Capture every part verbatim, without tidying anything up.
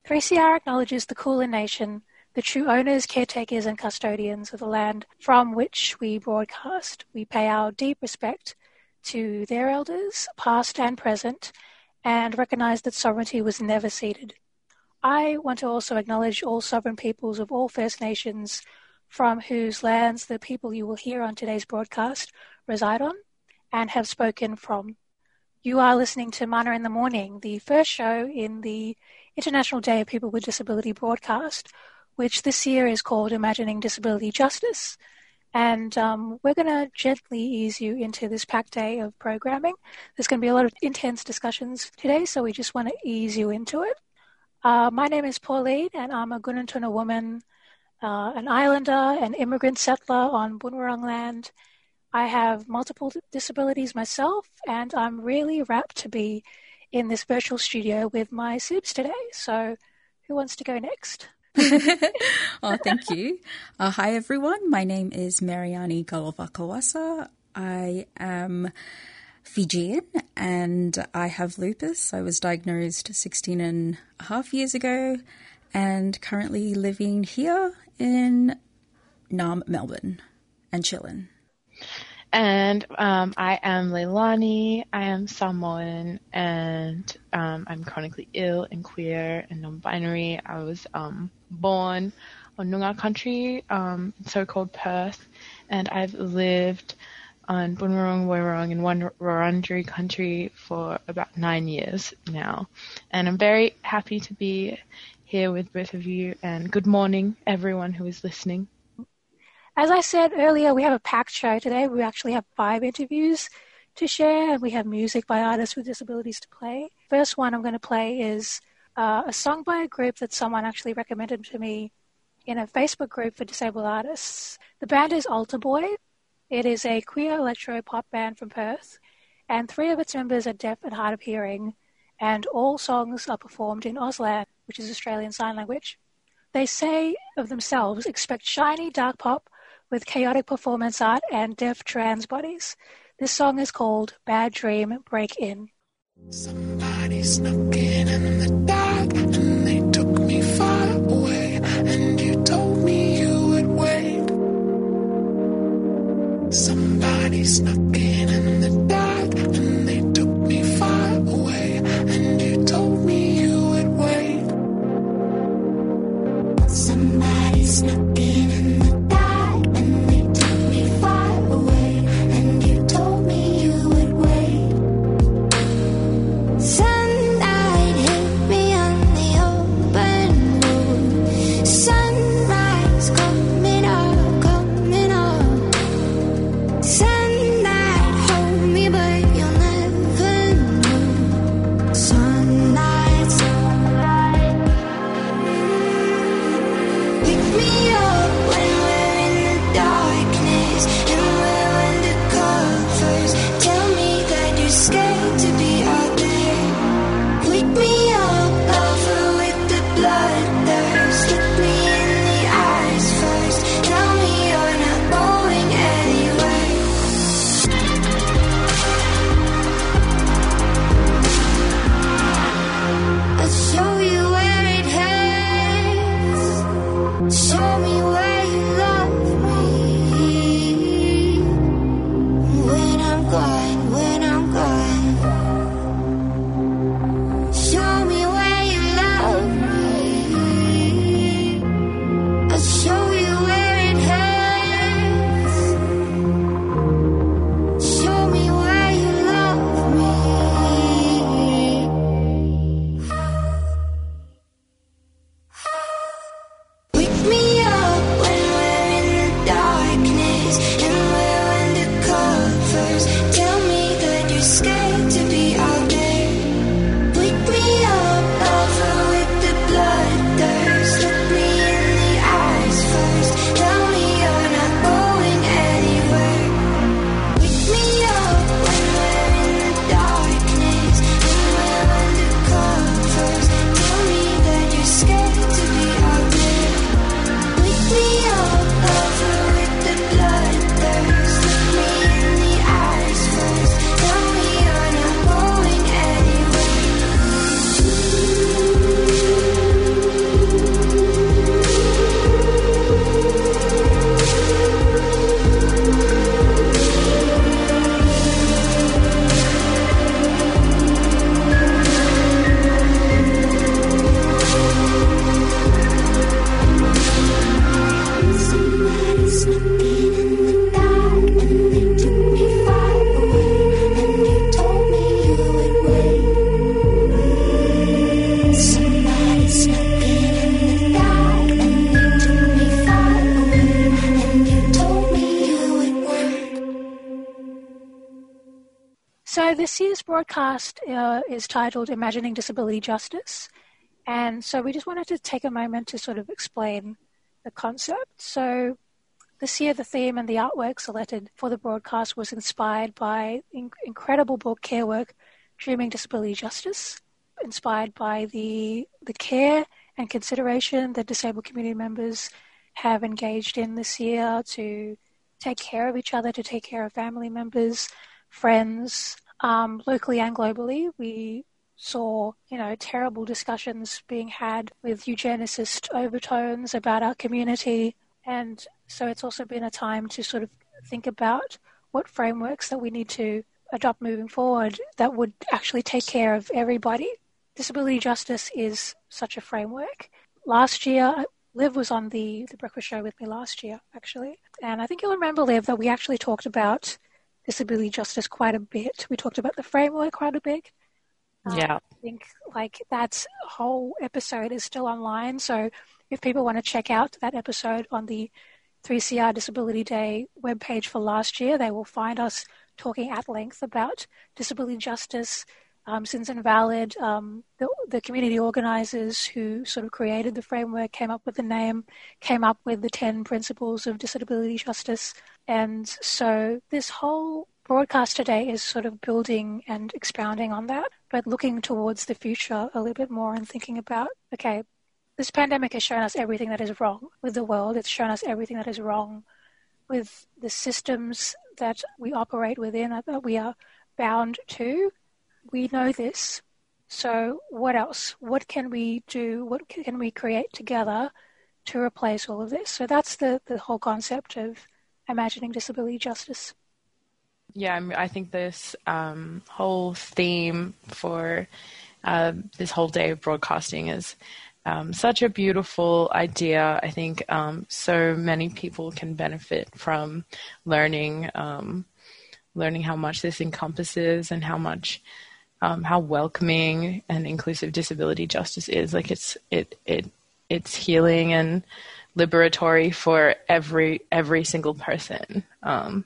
three C R acknowledges the Kulin Nation, the true owners, caretakers and custodians of the land from which we broadcast. We pay our deep respect to their elders, past and present, and recognise that sovereignty was never ceded. I want to also acknowledge all sovereign peoples of all First Nations from whose lands the people you will hear on today's broadcast reside on and have spoken from. You are listening to Mana in the Morning, the first show in the International Day of People with Disability broadcast, which this year is called Imagining Disability Justice. And um, we're going to gently ease you into this packed day of programming. There's going to be a lot of intense discussions today, so we just want to ease you into it. Uh, my name is Pauline, and I'm a Gunantuna woman, uh, an islander, an immigrant settler on Boon Wurrung land. I have multiple disabilities myself, and I'm really rapt to be in this virtual studio with my Sibs today. So who wants to go next? Oh, thank you. Uh, hi, everyone. My name is Mariani Galovakawasa. I am Fijian and I have lupus. I was diagnosed sixteen and a half years ago and currently living here in Naarm, Melbourne and chilling. And um, I am Leilani, I am Samoan, and um, I'm chronically ill and queer and non-binary. I was um, born on Noongar country, um, so-called Perth, and I've lived on Boon Wurrung, Woiwurrung, and Wurundjeri country for about nine years now. And I'm very happy to be here with both of you, and good morning, everyone who is listening. As I said earlier, we have a packed show today. We actually have five interviews to share, and we have music by artists with disabilities to play. First one I'm going to play is uh, a song by a group that someone actually recommended to me in a Facebook group for disabled artists. The band is Altar Boy. It is a queer electro-pop band from Perth, and three of its members are deaf and hard of hearing, and all songs are performed in Auslan, which is Australian Sign Language. They say of themselves, expect shiny, dark pop, with chaotic performance art and deaf trans bodies. This song is called Bad Dream Break In. Somebody snuck in in the dark and they took me far away, and you told me you would wait. Somebody snuck in in the dark and they took me far away, and you told me you would wait. Somebody snuck in in the Sunlight hit me So this year's broadcast uh, is titled Imagining Disability Justice. And so we just wanted to take a moment to sort of explain the concept. So this year the theme and the artwork selected for the broadcast was inspired by the in- incredible book Care Work, Dreaming Disability Justice, inspired by the the care and consideration that disabled community members have engaged in this year to take care of each other, to take care of family members, friends, um, locally and globally. We saw, you know, terrible discussions being had with eugenicist overtones about our community. And so it's also been a time to sort of think about what frameworks that we need to adopt moving forward that would actually take care of everybody. Disability justice is such a framework. Last year, Liv was on the, the breakfast show with me last year, actually. And I think you'll remember, Liv, that we actually talked about disability justice quite a bit. We talked about the framework quite a bit. Yeah. Um, I think like that whole episode is still online. So if people want to check out that episode on the three C R Disability Day webpage for last year, they will find us talking at length about disability justice. Um, Sins Invalid, um, the, the community organisers who sort of created the framework, came up with the name, came up with the ten principles of disability justice. And so this whole broadcast today is sort of building and expounding on that, but looking towards the future a little bit more and thinking about, okay, this pandemic has shown us everything that is wrong with the world. It's shown us everything that is wrong with the systems that we operate within, that we are bound to. We know this. So what else? What can we do? What can we create together to replace all of this? So that's the, the whole concept of imagining disability justice. Yeah, I, mean, I think this um, whole theme for uh, this whole day of broadcasting is um, such a beautiful idea. I think um, so many people can benefit from learning, um, learning how much this encompasses and how much, um, how welcoming and inclusive disability justice is. Like it's it it it's healing and liberatory for every every single person. Um,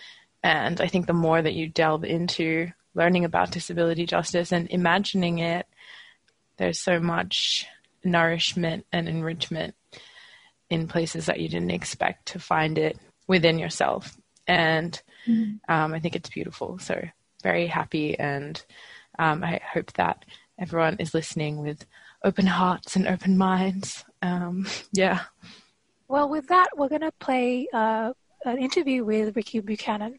And I think the more that you delve into learning about disability justice and imagining it, there's so much nourishment and enrichment in places that you didn't expect to find it within yourself. And mm-hmm. um, I think it's beautiful. So very happy. And um, I hope that everyone is listening with open hearts and open minds. Um, yeah. Well, with that, we're going to play uh, an interview with Ricky Buchanan.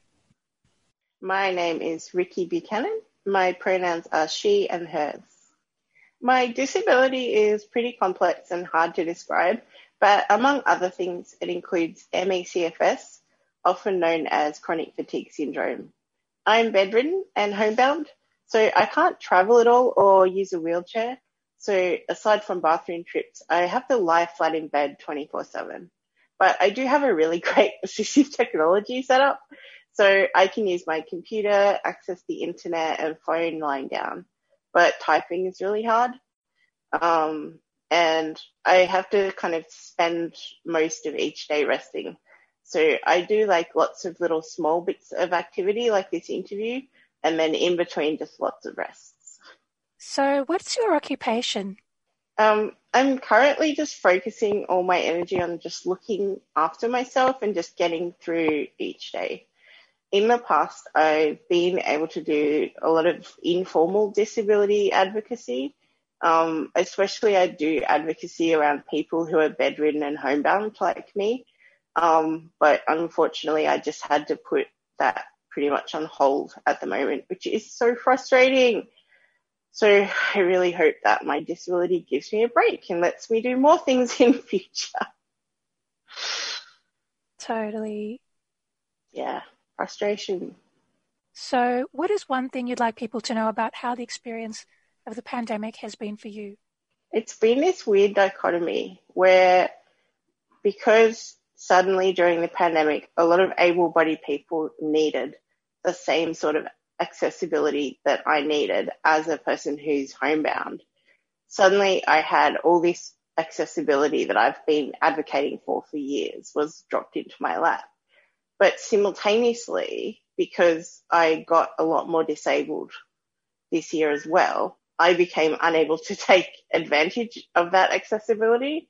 My name is Ricky Buchanan. My pronouns are she and hers. My disability is pretty complex and hard to describe, but among other things, it includes M E C F S, often known as chronic fatigue syndrome. I'm bedridden and homebound, so I can't travel at all or use a wheelchair. So aside from bathroom trips, I have to lie flat in bed twenty-four seven. But I do have a really great assistive technology set up. So I can use my computer, access the internet and phone lying down, but typing is really hard. Um, and I have to kind of spend most of each day resting. So I do like lots of little small bits of activity like this interview, and then in between just lots of rests. So what's your occupation? Um, I'm currently just focusing all my energy on just looking after myself and just getting through each day. In the past, I've been able to do a lot of informal disability advocacy, um, especially I do advocacy around people who are bedridden and homebound like me. Um, but unfortunately, I just had to put that pretty much on hold at the moment, which is so frustrating. So I really hope that my disability gives me a break and lets me do more things in the future. Totally. Yeah. Frustration. So what is one thing you'd like people to know about how the experience of the pandemic has been for you? It's been this weird dichotomy where because suddenly during the pandemic, a lot of able-bodied people needed the same sort of accessibility that I needed as a person who's homebound. Suddenly I had all this accessibility that I've been advocating for for years was dropped into my lap. But simultaneously, because I got a lot more disabled this year as well, I became unable to take advantage of that accessibility.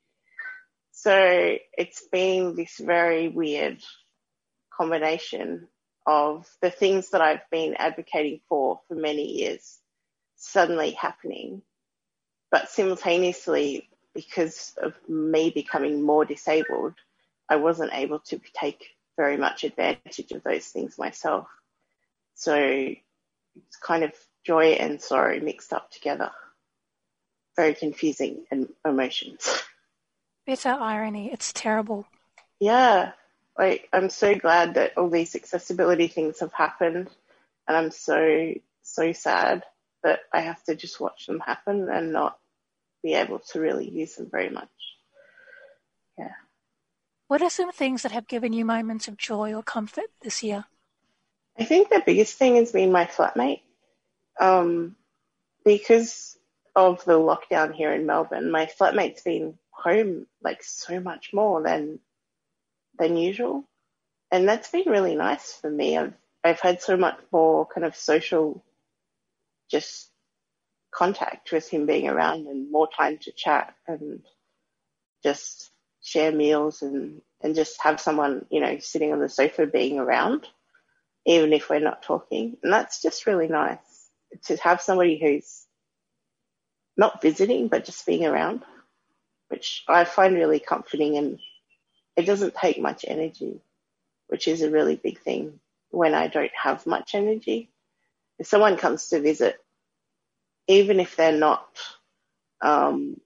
So it's been this very weird combination of the things that I've been advocating for for many years suddenly happening, but simultaneously, because of me becoming more disabled, I wasn't able to take very much advantage of those things myself. So it's kind of joy and sorrow mixed up together. Very confusing and emotions. Bitter irony. It's terrible. Yeah. Like, I'm so glad that all these accessibility things have happened, and I'm so, so sad that I have to just watch them happen and not be able to really use them very much. Yeah. What are some things that have given you moments of joy or comfort this year? I think the biggest thing has been my flatmate. Um, because of the lockdown here in Melbourne, my flatmate's been home like so much more than than usual, and that's been really nice for me. I've I've had so much more kind of social just contact with him being around, and more time to chat and just share meals and and just have someone, you know, sitting on the sofa being around, even if we're not talking. And that's just really nice to have somebody who's not visiting but just being around, which I find really comforting, and it doesn't take much energy, which is a really big thing when I don't have much energy. If someone comes to visit, even if they're not, um,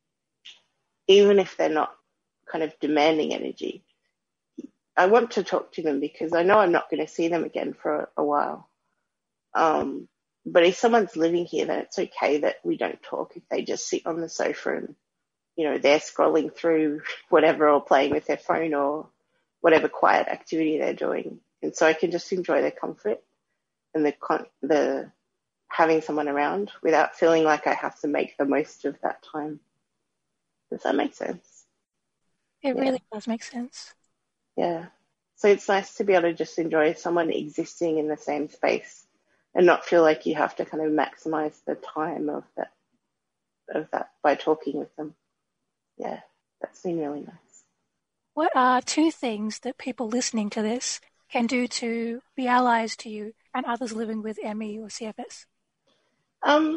even if they're not kind of demanding energy, I want to talk to them because I know I'm not going to see them again for a, a while. Um, but if someone's living here, then it's okay that we don't talk if they just sit on the sofa and, you know, they're scrolling through whatever or playing with their phone or whatever quiet activity they're doing. And so I can just enjoy their comfort and the con- the having someone around without feeling like I have to make the most of that time. Does that make sense? It Yeah. really does make sense. Yeah. So it's nice to be able to just enjoy someone existing in the same space and not feel like you have to kind of maximize the time of that of that by talking with them. Yeah, that's been really nice. What are two things that people listening to this can do to be allies to you and others living with M E or C F S? Um,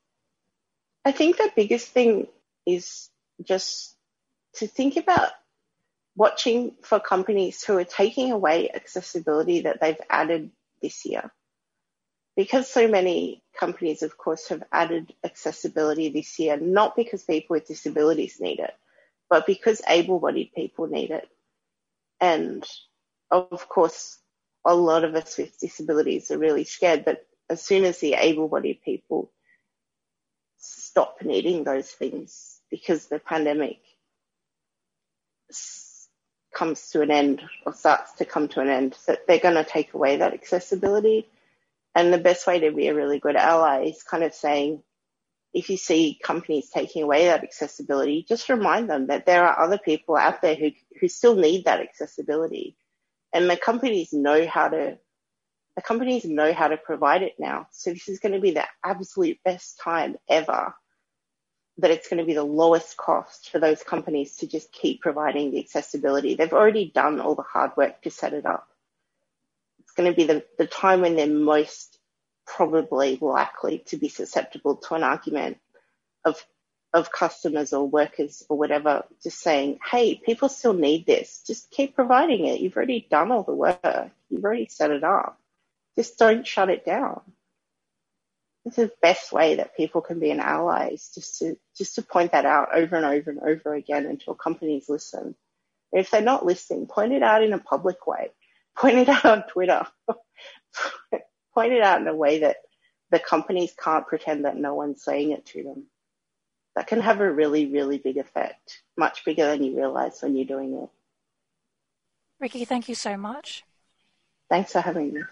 I think the biggest thing is just to think about watching for companies who are taking away accessibility that they've added this year. Because so many companies, of course, have added accessibility this year, not because people with disabilities need it, but because able-bodied people need it. And, of course, a lot of us with disabilities are really scared that as soon as the able-bodied people stop needing those things because the pandemic comes to an end or starts to come to an end, that they're going to take away that accessibility. And the best way to be a really good ally is kind of saying, if you see companies taking away that accessibility, just remind them that there are other people out there who, who still need that accessibility. And the companies know how to, the companies know how to provide it now. So this is going to be the absolute best time ever, that it's going to be the lowest cost for those companies to just keep providing the accessibility. They've already done all the hard work to set it up. It's going to be the, the time when they're most probably likely to be susceptible to an argument of of customers or workers or whatever, just saying, hey, people still need this. Just keep providing it. You've already done all the work. You've already set it up. Just don't shut it down. This is the best way that people can be an ally, is just to just to point that out over and over and over again until companies listen. And if they're not listening, point it out in a public way. Point it out on Twitter. Point it out in a way that the companies can't pretend that no one's saying it to them. That can have a really, really big effect, much bigger than you realize when you're doing it. Ricky, thank you so much. Thanks for having me.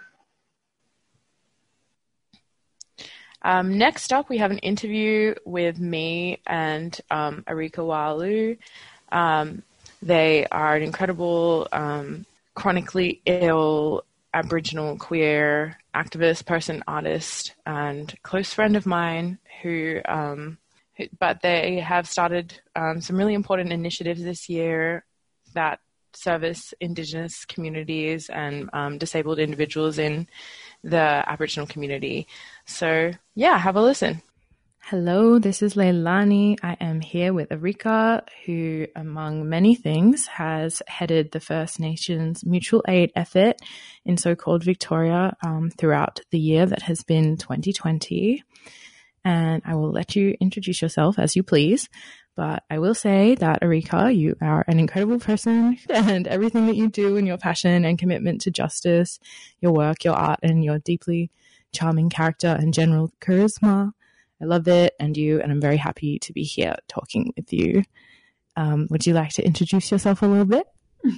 Um, next up, we have an interview with me and um, Arika Walu. Um, they are an incredible, um, chronically ill Aboriginal queer activist, person, artist, and close friend of mine who, um, who but they have started um, some really important initiatives this year that service Indigenous communities and um, disabled individuals in the Aboriginal community. So yeah, have a listen. Hello, this is Leilani. I am here with Erika, who, among many things, has headed the First Nations mutual aid effort in so-called Victoria um, throughout the year that has been twenty twenty. And I will let you introduce yourself as you please. But I will say that, Erika, you are an incredible person, and everything that you do and your passion and commitment to justice, your work, your art, and your deeply charming character and general charisma, I love it, and you, and I'm very happy to be here talking with you. Um, would you like to introduce yourself a little bit?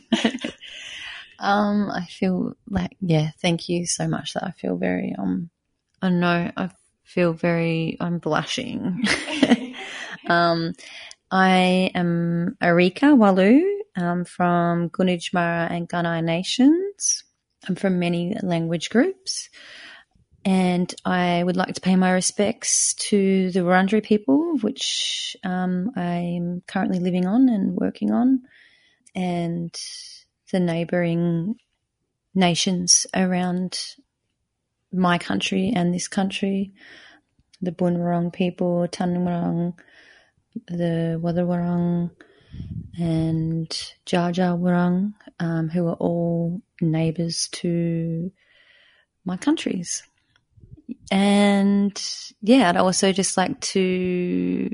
um, I feel like, yeah, thank you so much. That I feel very, um, I don't know, I feel very, I'm blushing. um, I am Erika Walu. I'm from Gunijmara and Gunai Nations. I'm from many language groups. And I would like to pay my respects to the Wurundjeri people, which um, I'm currently living on and working on, and the neighbouring nations around my country and this country, the Boonwurrung people, Tanwurrung, the Wadawurrung, and Dja-Dja-Wurrung, um, who are all neighbours to my countries. And yeah, I'd also just like to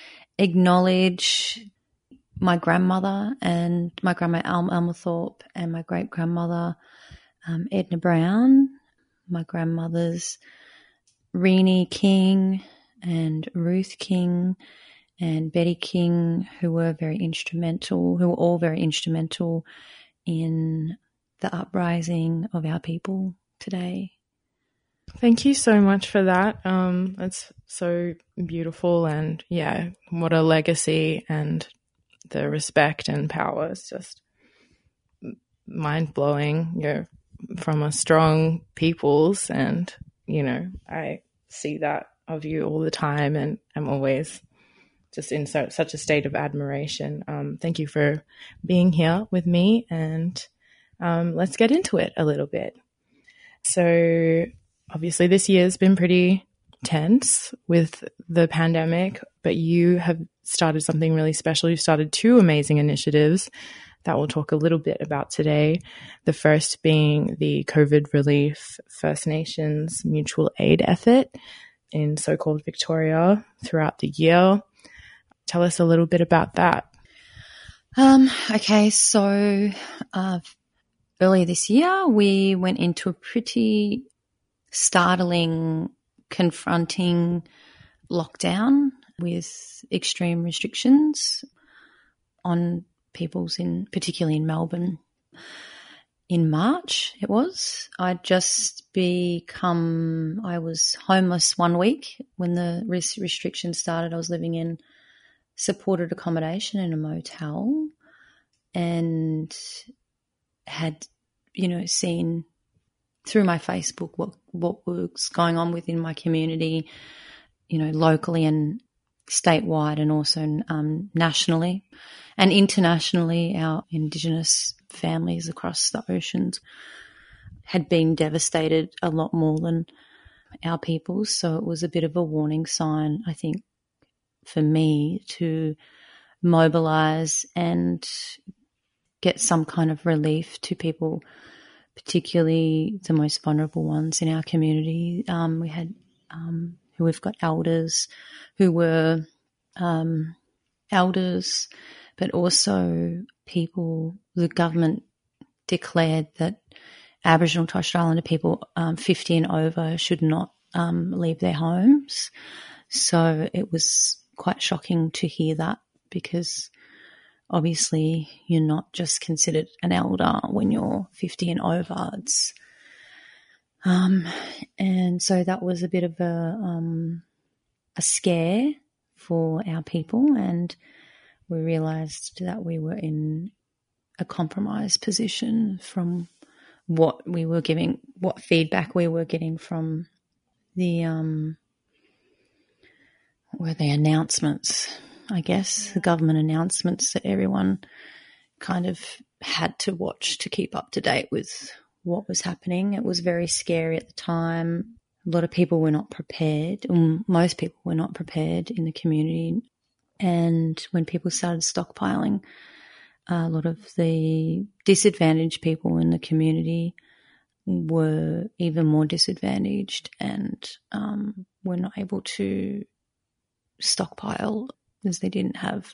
acknowledge my grandmother and my grandma Alma, Alma Thorpe, and my great grandmother um, Edna Brown, my grandmothers Renee King and Ruth King and Betty King, who were very instrumental, who were all very instrumental in the uprising of our people today. Thank you so much for that. Um, it's so beautiful, and yeah, what a legacy, and the respect and power is just mind-blowing. You're from a strong peoples, and, you know, I see that of you all the time, and I'm always just in so, such a state of admiration. Um, thank you for being here with me, and um, let's get into it a little bit. So obviously this year's been pretty tense with the pandemic, but you have started something really special. You've started two amazing initiatives that we'll talk a little bit about today. The first being the COVID Relief First Nations mutual aid effort in so-called Victoria throughout the year. Tell us a little bit about that. Um, okay, so uh, earlier this year we went into a pretty startling, confronting lockdown with extreme restrictions on people's, in particularly in Melbourne. In March, it was. I'd just become, I was homeless one week when the restrictions started. I was living in supported accommodation in a motel, and had, you know, seen through my Facebook what, what was going on within my community, you know, locally and statewide, and also um, nationally and internationally. Our Indigenous families across the oceans had been devastated a lot more than our peoples. So it was a bit of a warning sign, I think, for me to mobilise and get some kind of relief to people, particularly the most vulnerable ones in our community. Um, we had, um, who we've got elders who were um, elders, but also people, the government declared that Aboriginal and Torres Strait Islander people um, fifty and over should not um, leave their homes. So it was quite shocking to hear that, because obviously you're not just considered an elder when you're fifty and over. It's, um, and so that was a bit of a, um, a scare for our people, and we realised that we were in a compromised position from what we were giving, what feedback we were getting from the um, what were the announcements, I guess, the government announcements that everyone kind of had to watch to keep up to date with what was happening. It was very scary at the time. A lot of people were not prepared, or most people were not prepared in the community. And when people started stockpiling, a lot of the disadvantaged people in the community were even more disadvantaged and um, were not able to stockpile as they didn't have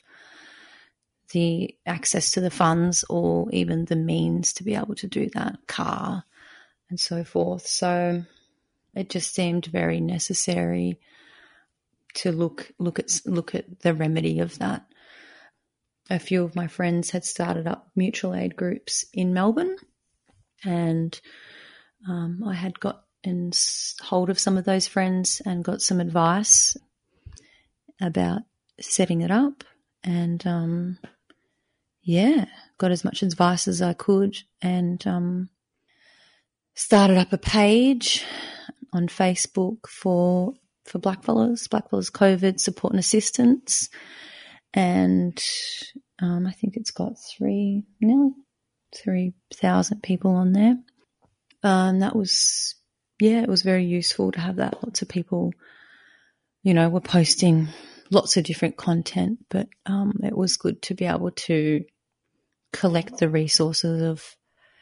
the access to the funds or even the means to be able to do that, car and so forth. So it just seemed very necessary to look look at look at the remedy of that. A few of my friends had started up mutual aid groups in Melbourne, and um, I had gotten hold of some of those friends and got some advice about setting it up, and um, yeah, got as much advice as I could, and um, started up a page on Facebook for for blackfellas, blackfellas COVID support and assistance. And um, I think it's got three, nearly three thousand people on there. Um, that was, yeah, it was very useful to have that. Lots of people, you know, were posting lots of different content, but um, it was good to be able to collect the resources of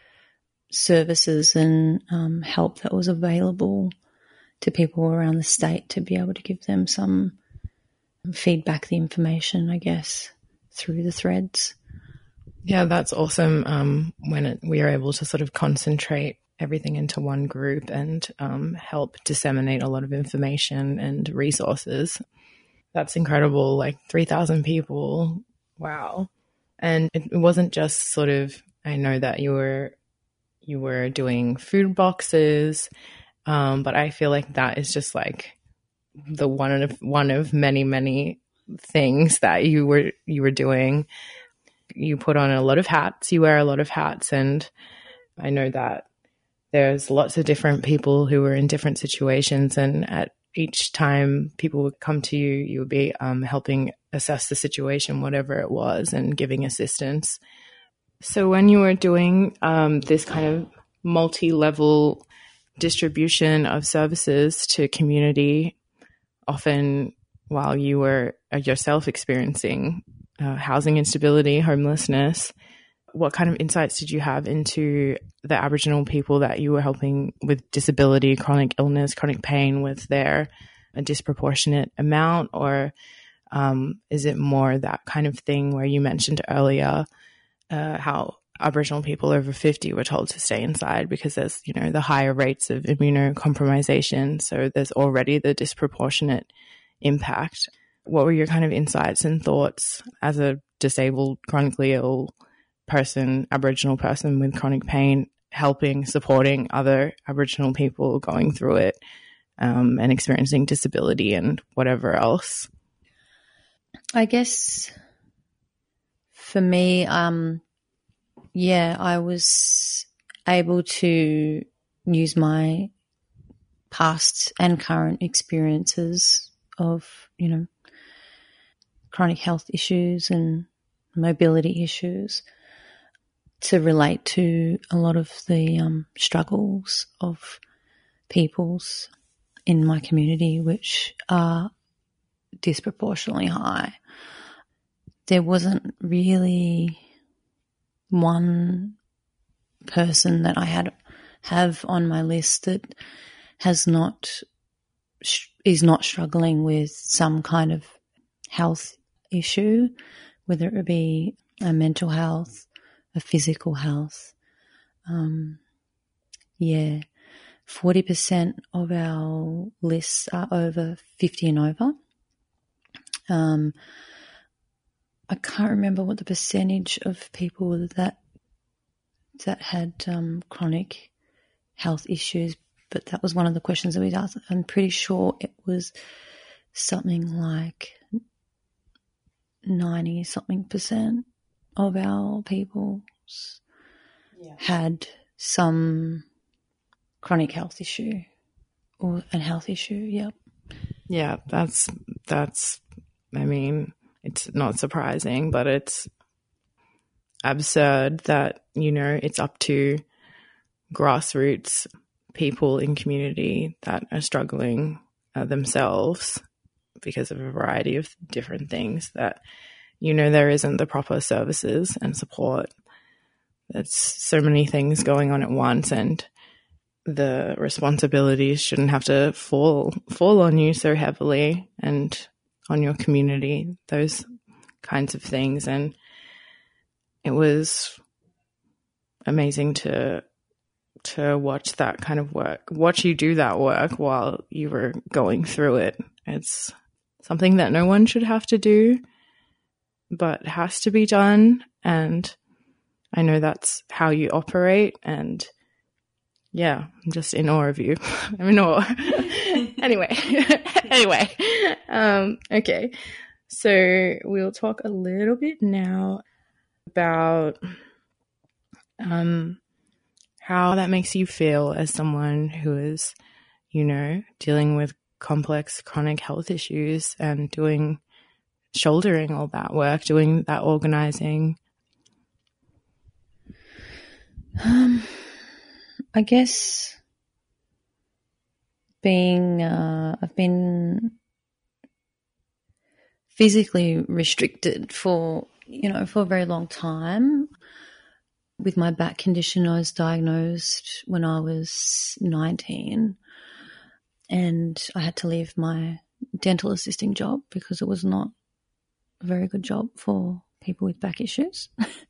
services and um, help that was available to people around the state to be able to give them some feedback, the information, I guess, through the threads. Yeah, that's awesome um, when it, we are able to sort of concentrate everything into one group and um, help disseminate a lot of information and resources. That's incredible, like three thousand people. Wow. And it wasn't just sort of, I know that you were you were doing food boxes, um, but I feel like that is just like the one of one of many, many things that you were you were doing. You put on a lot of hats, you wear a lot of hats, and I know that there's lots of different people who were in different situations, and at each time people would come to you, you would be um, helping assess the situation, whatever it was, and giving assistance. So when you were doing um, this kind of multi-level distribution of services to community, often while you were yourself experiencing uh, housing instability, homelessness, what kind of insights did you have into the Aboriginal people that you were helping with disability, chronic illness, chronic pain? Was there a disproportionate amount, or um, is it more that kind of thing where you mentioned earlier uh, how Aboriginal people over fifty were told to stay inside because there's, you know, the higher rates of immunocompromisation, so there's already the disproportionate impact. What were your kind of insights and thoughts as a disabled, chronically ill person, Aboriginal person with chronic pain, helping, supporting other Aboriginal people going through it um, and experiencing disability and whatever else? I guess for me, um, yeah, I was able to use my past and current experiences of, you know, chronic health issues and mobility issues to relate to a lot of the um, struggles of peoples in my community, which are disproportionately high. There wasn't really one person that I had have on my list that has not is not struggling with some kind of health issue, whether it be a mental health, a physical health. Um, yeah, forty percent of our lists are over fifty and over. Um, I can't remember what the percentage of people that that had um, chronic health issues, but that was one of the questions that we asked. I'm pretty sure it was something like ninety something percent of our people yeah. had some chronic health issue or a health issue. Yep. Yeah, that's, that's, I mean, it's not surprising, but it's absurd that, you know, it's up to grassroots people in community that are struggling uh, themselves because of a variety of different things that, you know, there isn't the proper services and support. There's so many things going on at once, and the responsibilities shouldn't have to fall fall on you so heavily and on your community, those kinds of things. And it was amazing to to watch that kind of work, watch you do that work while you were going through it. It's something that no one should have to do, but has to be done. And I know that's how you operate. And yeah, I'm just in awe of you. I'm in awe. anyway, anyway, um, okay. So we'll talk a little bit now about um, how that makes you feel as someone who is, you know, dealing with complex chronic health issues and doing, shouldering all that work, doing that organizing. Um, I guess being, uh, I've been physically restricted for, you know, for a very long time. With my back condition, I was diagnosed when I was nineteen, and I had to leave my dental assisting job because it was not a very good job for people with back issues.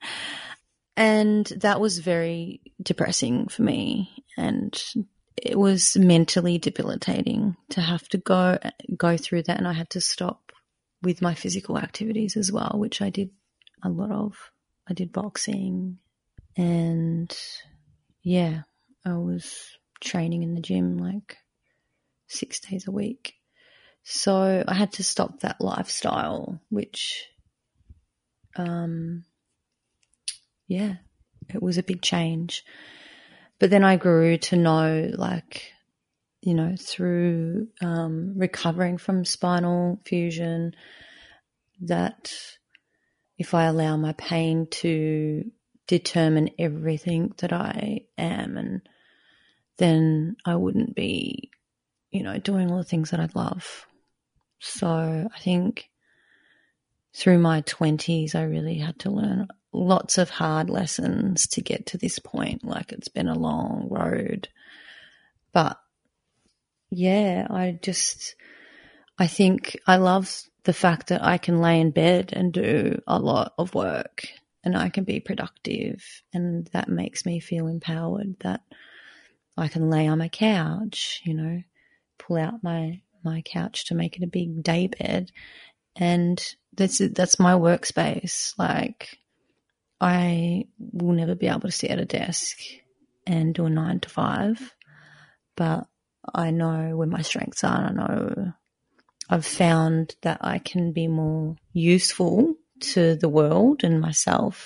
And that was very depressing for me, and it was mentally debilitating to have to go go through that, and I had to stop with my physical activities as well, which I did a lot of. I did boxing, and yeah, I was training in the gym like six days a week. So I had to stop that lifestyle, which, um, yeah, it was a big change. But then I grew to know, like, you know, through um, recovering from spinal fusion, that if I allow my pain to determine everything that I am, and then I wouldn't be, you know, doing all the things that I'd love. So I think through my twenties, I really had to learn lots of hard lessons to get to this point. Like, it's been a long road. But yeah, I just, I think I love the fact that I can lay in bed and do a lot of work, and I can be productive, and that makes me feel empowered, that I can lay on my couch, you know, pull out my, my couch to make it a big day bed, and that's that's my workspace. Like, I will never be able to sit at a desk and do a nine to five, but I know where my strengths are, and I know I've found that I can be more useful to the world and myself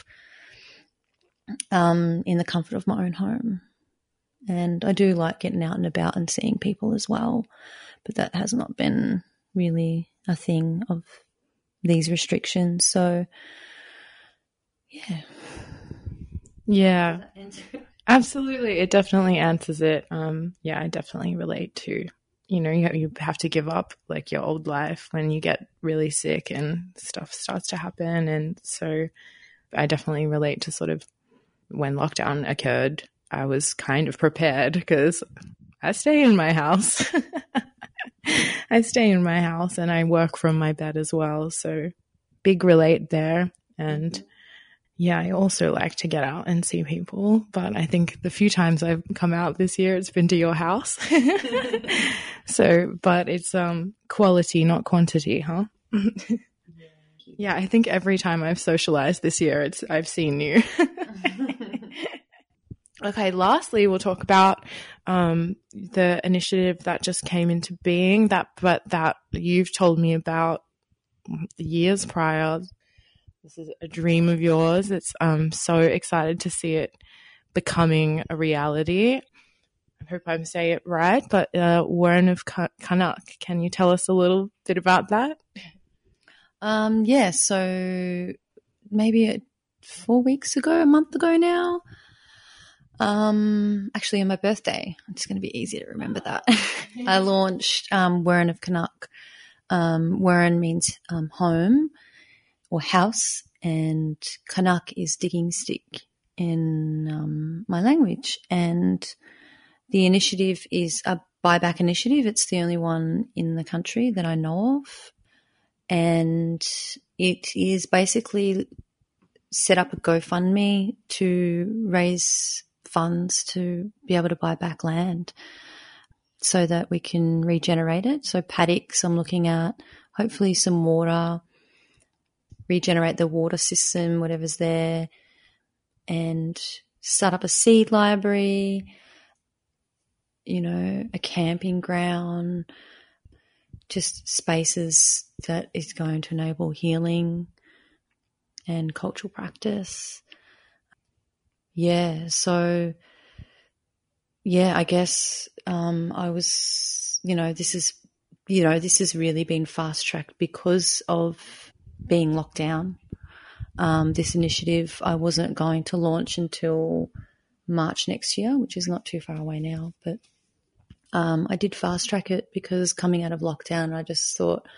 um, in the comfort of my own home. And I do like getting out and about and seeing people as well, but that has not been really a thing of these restrictions. So, yeah. Yeah, absolutely. It definitely answers it. Um, yeah, I definitely relate to, you know, you, you have to give up like your old life when you get really sick and stuff starts to happen. And so I definitely relate to sort of when lockdown occurred, I was kind of prepared because I stay in my house. I stay in my house and I work from my bed as well. So big relate there. And yeah, I also like to get out and see people, but I think the few times I've come out this year, it's been to your house. So, but it's um quality, not quantity, huh? Yeah, I think every time I've socialized this year, it's I've seen you. Okay, lastly, we'll talk about um, the initiative that just came into being, that but that you've told me about the years prior. This is a dream of yours. It's um so excited to see it becoming a reality. I hope I'm saying it right, but uh, Wurrn of Canuck. Can you tell us a little bit about that? Um, yeah, so maybe four weeks ago, a month ago now, um, actually on my birthday, it's going to be easy to remember that, I launched um, Wurrn of Canuck. Um, Wurrn means um, home or house, and Canuck is digging stick in um, my language. And the initiative is a buyback initiative. It's the only one in the country that I know of. And it is basically set up a GoFundMe to raise funds to be able to buy back land so that we can regenerate it. So paddocks, I'm looking at, hopefully some water, regenerate the water system, whatever's there, and start up a seed library, you know, a camping ground, just spaces that is going to enable healing and cultural practice. Yeah, so, yeah, I guess um, I was, you know, this is, you know, this has really been fast-tracked because of being locked down. Um, this initiative I wasn't going to launch until March next year, which is not too far away now, but Um, I did fast track it because coming out of lockdown, I just thought,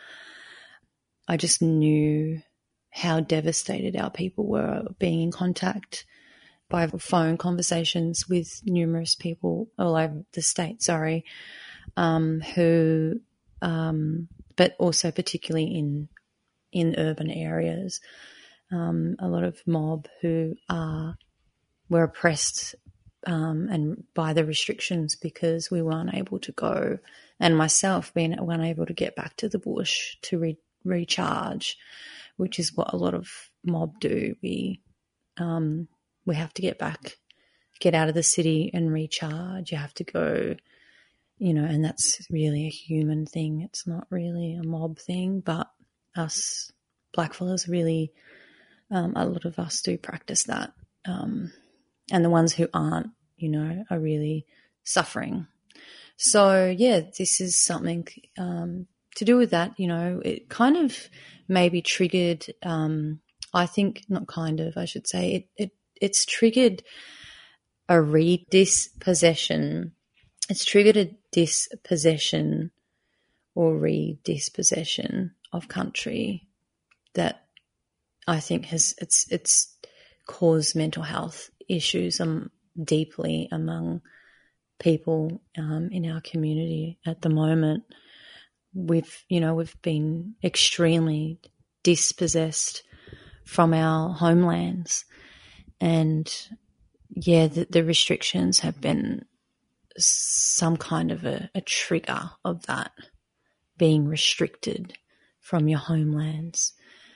I just knew how devastated our people were, being in contact by phone conversations with numerous people all over the state, sorry, um, who, um, but also particularly in, in urban areas, um, a lot of mob who are, were oppressed Um, and by the restrictions because we weren't able to go, and myself being unable to get back to the bush to re- recharge, which is what a lot of mob do. We um, we have to get back, get out of the city and recharge. You have to go, you know, and that's really a human thing. It's not really a mob thing, but us blackfellas really, um, a lot of us do practice that. Um, and the ones who aren't, you know, are really suffering. So, yeah, this is something um, to do with that. You know, it kind of maybe triggered, um, I think, not kind of, I should say, it, it it's triggered a redispossession. It's triggered a dispossession or redispossession of country that I think has, it's, it's caused mental health issues um, deeply among people um, in our community at the moment. We've, you know, we've been extremely dispossessed from our homelands, and yeah, the, the restrictions have been some kind of a, a trigger of that, being restricted from your homelands.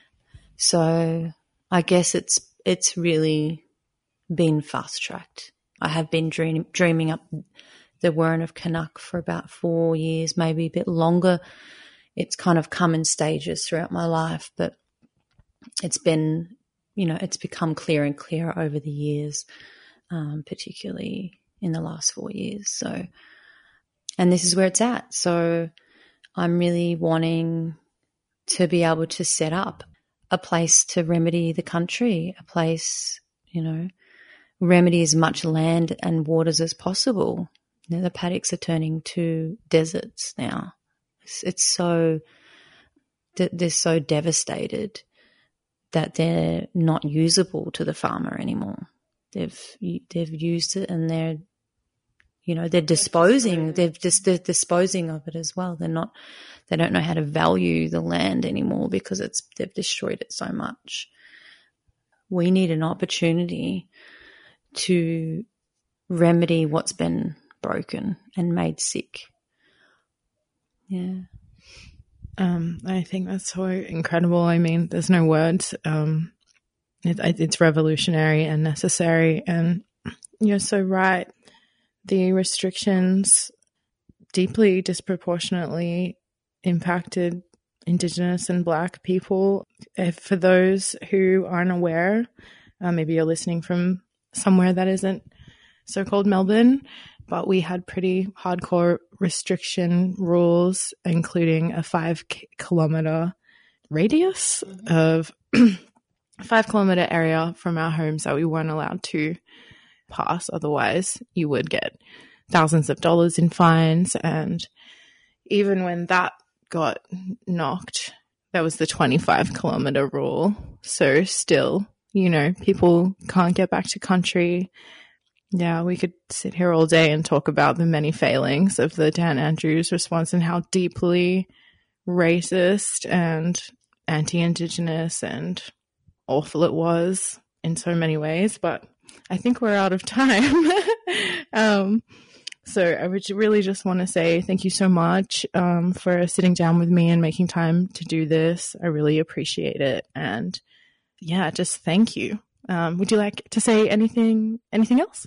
So I guess it's it's really been fast-tracked. I have been dream, dreaming up the Wurrn of Canuck for about four years, maybe a bit longer. It's kind of come in stages throughout my life, but it's been, you know, it's become clearer and clearer over the years, um, particularly in the last four years. So, and this is where it's at. So I'm really wanting to be able to set up a place to remedy the country, a place, you know, remedy as much land and waters as possible. You know, the paddocks are turning to deserts now. It's, it's so, they're so devastated that they're not usable to the farmer anymore. They've they've used it, and they're, you know, they're disposing. They've just they're disposing of it as well. They're not. They don't know how to value the land anymore because it's they've destroyed it so much. We need an opportunity to remedy what's been broken and made sick. Yeah. Um, I think that's so incredible. I mean, there's no words. Um, it, it's revolutionary and necessary. And you're so right. The restrictions deeply, disproportionately impacted Indigenous and Black people. If, for those who aren't aware, uh, maybe you're listening from somewhere that isn't so-called Melbourne, but we had pretty hardcore restriction rules, including a five kilometre radius mm-hmm. of five kilometre area from our homes that we weren't allowed to pass. Otherwise, you would get thousands of dollars in fines. And even when that got knocked, that was the twenty-five kilometre rule. So still, you know, people can't get back to country. Yeah, we could sit here all day and talk about the many failings of the Dan Andrews response and how deeply racist and anti-Indigenous and awful it was in so many ways. But I think we're out of time. um, so I would really just want to say thank you so much um, for sitting down with me and making time to do this. I really appreciate it. And yeah, just thank you. Um, would you like to say anything, anything else?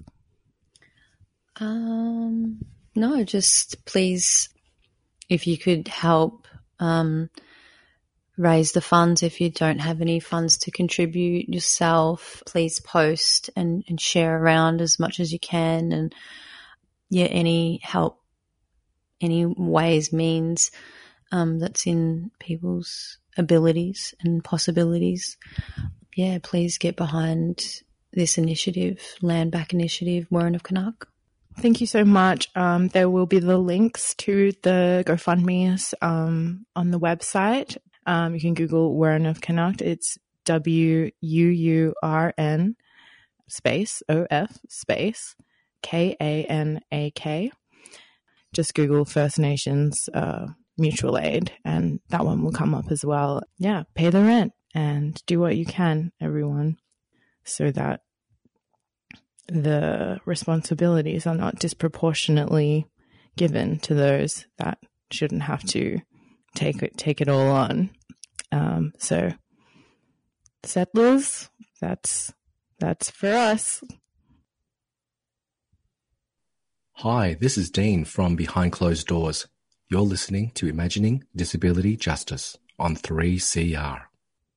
Um, no, just please, if you could help um, raise the funds. If you don't have any funds to contribute yourself, please post and, and share around as much as you can. And yeah, any help, any ways, means um, that's in people's abilities and possibilities. Yeah, please get behind this initiative, Land Back Initiative, Wurrun of Canuck. Thank you so much. Um, there will be the links to the GoFundMe's um, on the website. Um, you can Google Wurrun of Canuck. It's W U U R N space O F space K A N A K. Just Google First Nations uh, mutual aid and that one will come up as well. Yeah, pay the rent and do what you can, everyone, so that the responsibilities are not disproportionately given to those that shouldn't have to take it, take it all on. Um, so settlers, that's, that's for us. Hi, this is Dean from Behind Closed Doors. You're listening to Imagining Disability Justice on three C R.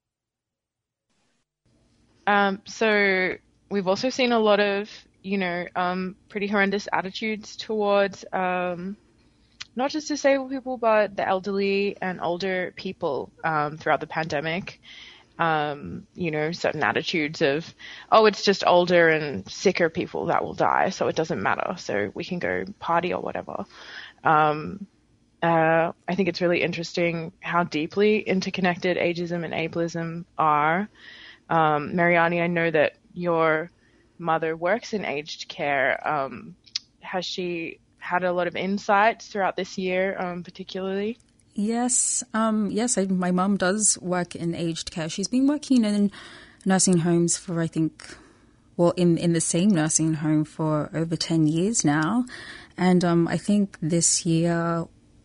Um, so we've also seen a lot of, you know, um, pretty horrendous attitudes towards um, not just disabled people, but the elderly and older people um, throughout the pandemic. Um, you know, certain attitudes of, oh, it's just older and sicker people that will die, so it doesn't matter, so we can go party or whatever. Um, uh, I think it's really interesting how deeply interconnected ageism and ableism are. Um, Mariani, I know that your mother works in aged care. Um, has she had a lot of insights throughout this year, um, particularly? Yes, um, yes, I, my mum does work in aged care. She's been working in nursing homes for, I think, well, in, in the same nursing home for over ten years now. And um, I think this year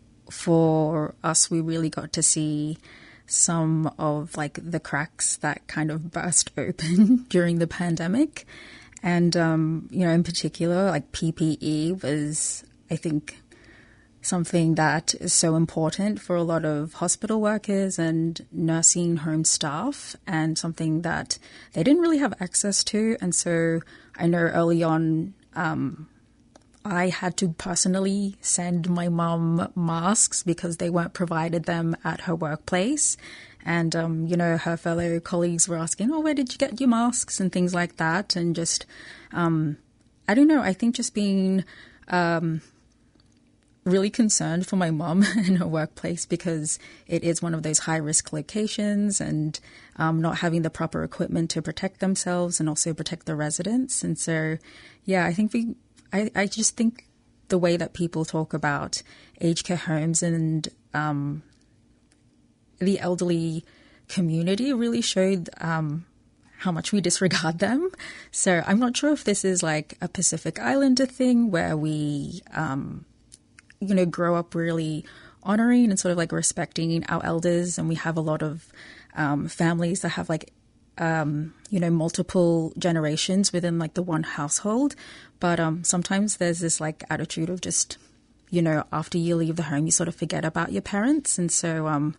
for us, we really got to see some of like the cracks that kind of burst open during the pandemic. And, um, you know, in particular, like P P E was, I think, something that is so important for a lot of hospital workers and nursing home staff, and something that they didn't really have access to. And so I know early on, um, I had to personally send my mum masks because they weren't provided them at her workplace. And, um, you know, her fellow colleagues were asking, oh, where did you get your masks and things like that. And just, um, I don't know, I think just being um, really concerned for my mum in her workplace, because it is one of those high-risk locations, and um, not having the proper equipment to protect themselves and also protect the residents. And so, yeah, I think we, I, I just think the way that people talk about aged care homes and um, the elderly community really showed um, how much we disregard them. So I'm not sure if this is like a Pacific Islander thing where we, um, you know, grow up really honoring and sort of like respecting our elders. And we have a lot of um, families that have like, um, you know, multiple generations within like the one household. But um, sometimes there's this like attitude of just, you know, after you leave the home, you sort of forget about your parents. And so, um,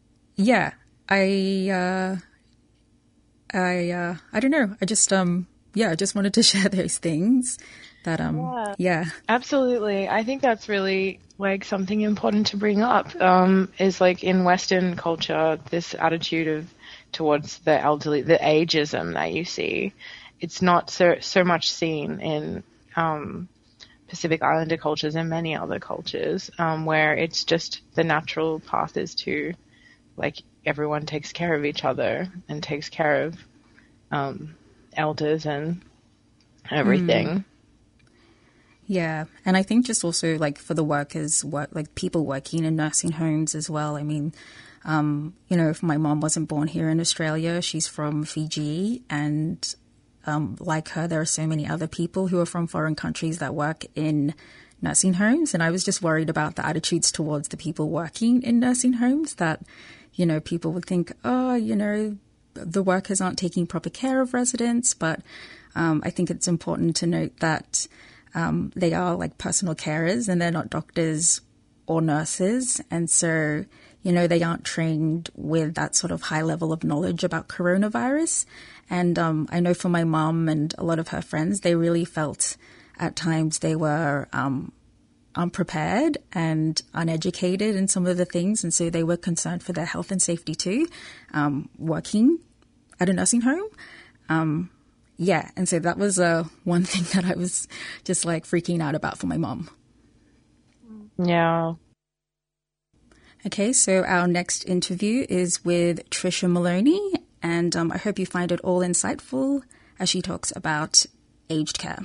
yeah, I, uh, I, uh, I don't know. I just, um, yeah, I just wanted to share those things that, um, Yeah. yeah. Absolutely. I think that's really like something important to bring up, um, is like in Western culture, this attitude of towards the elderly, the ageism that you see, it's not so, so much seen in, um, Pacific Islander cultures and many other cultures, um, where it's just the natural path is to, like, everyone takes care of each other and takes care of, um, elders and everything. Mm. Yeah, and I think just also like for the workers, work like people working in nursing homes as well. I mean, um, you know, if my mom wasn't born here in Australia, she's from Fiji, and um, like her, there are so many other people who are from foreign countries that work in nursing homes, and I was just worried about the attitudes towards the people working in nursing homes that, you know, people would think, oh, you know, the workers aren't taking proper care of residents, but um, I think it's important to note that Um, they are like personal carers and they're not doctors or nurses. And so, you know, they aren't trained with that sort of high level of knowledge about coronavirus. And um, I know for my mom and a lot of her friends, they really felt at times they were um, unprepared and uneducated in some of the things. And so they were concerned for their health and safety too, um, working at a nursing home. Um, Yeah, and so that was uh, one thing that I was just like freaking out about for my mom. Yeah. Okay, so our next interview is with Trisha Maloney, and um, I hope you find it all insightful as she talks about aged care.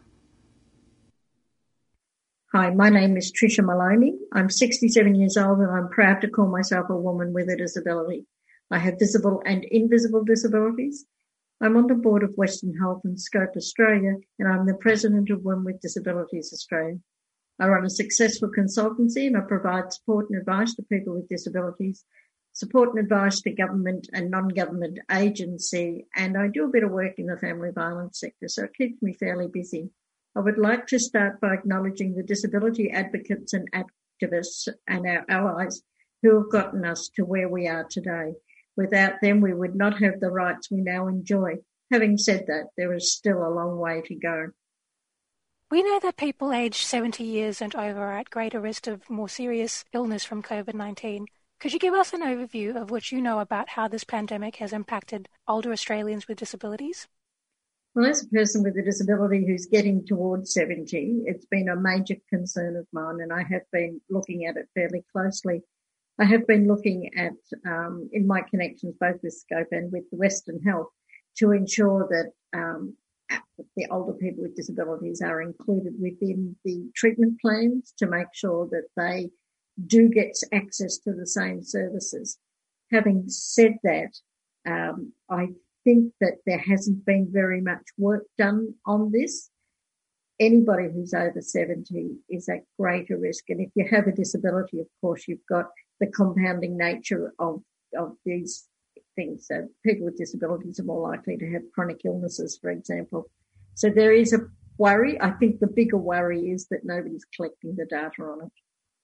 Hi, my name is Trisha Maloney. I'm sixty-seven years old and I'm proud to call myself a woman with a disability. I have visible and invisible disabilities. I'm on the board of Western Health and Scope Australia, and I'm the president of Women with Disabilities Australia. I run a successful consultancy and I provide support and advice to people with disabilities, support and advice to government and non-government agency, and I do a bit of work in the family violence sector, so it keeps me fairly busy. I would like to start by acknowledging the disability advocates and activists and our allies who have gotten us to where we are today. Without them, we would not have the rights we now enjoy. Having said that, there is still a long way to go. We know that people aged seventy years and over are at greater risk of more serious illness from COVID nineteen. Could you give us an overview of what you know about how this pandemic has impacted older Australians with disabilities? Well, as a person with a disability who's getting towards seventy, it's been a major concern of mine, and I have been looking at it fairly closely. I have been looking at, um, in my connections, both with Scope and with Western Health, to ensure that um, the older people with disabilities are included within the treatment plans to make sure that they do get access to the same services. Having said that, um, I think that there hasn't been very much work done on this. Anybody who's over seventy is at greater risk. And if you have a disability, of course, you've got the compounding nature of, of these things. So people with disabilities are more likely to have chronic illnesses, for example. So there is a worry. I think the bigger worry is that nobody's collecting the data on it.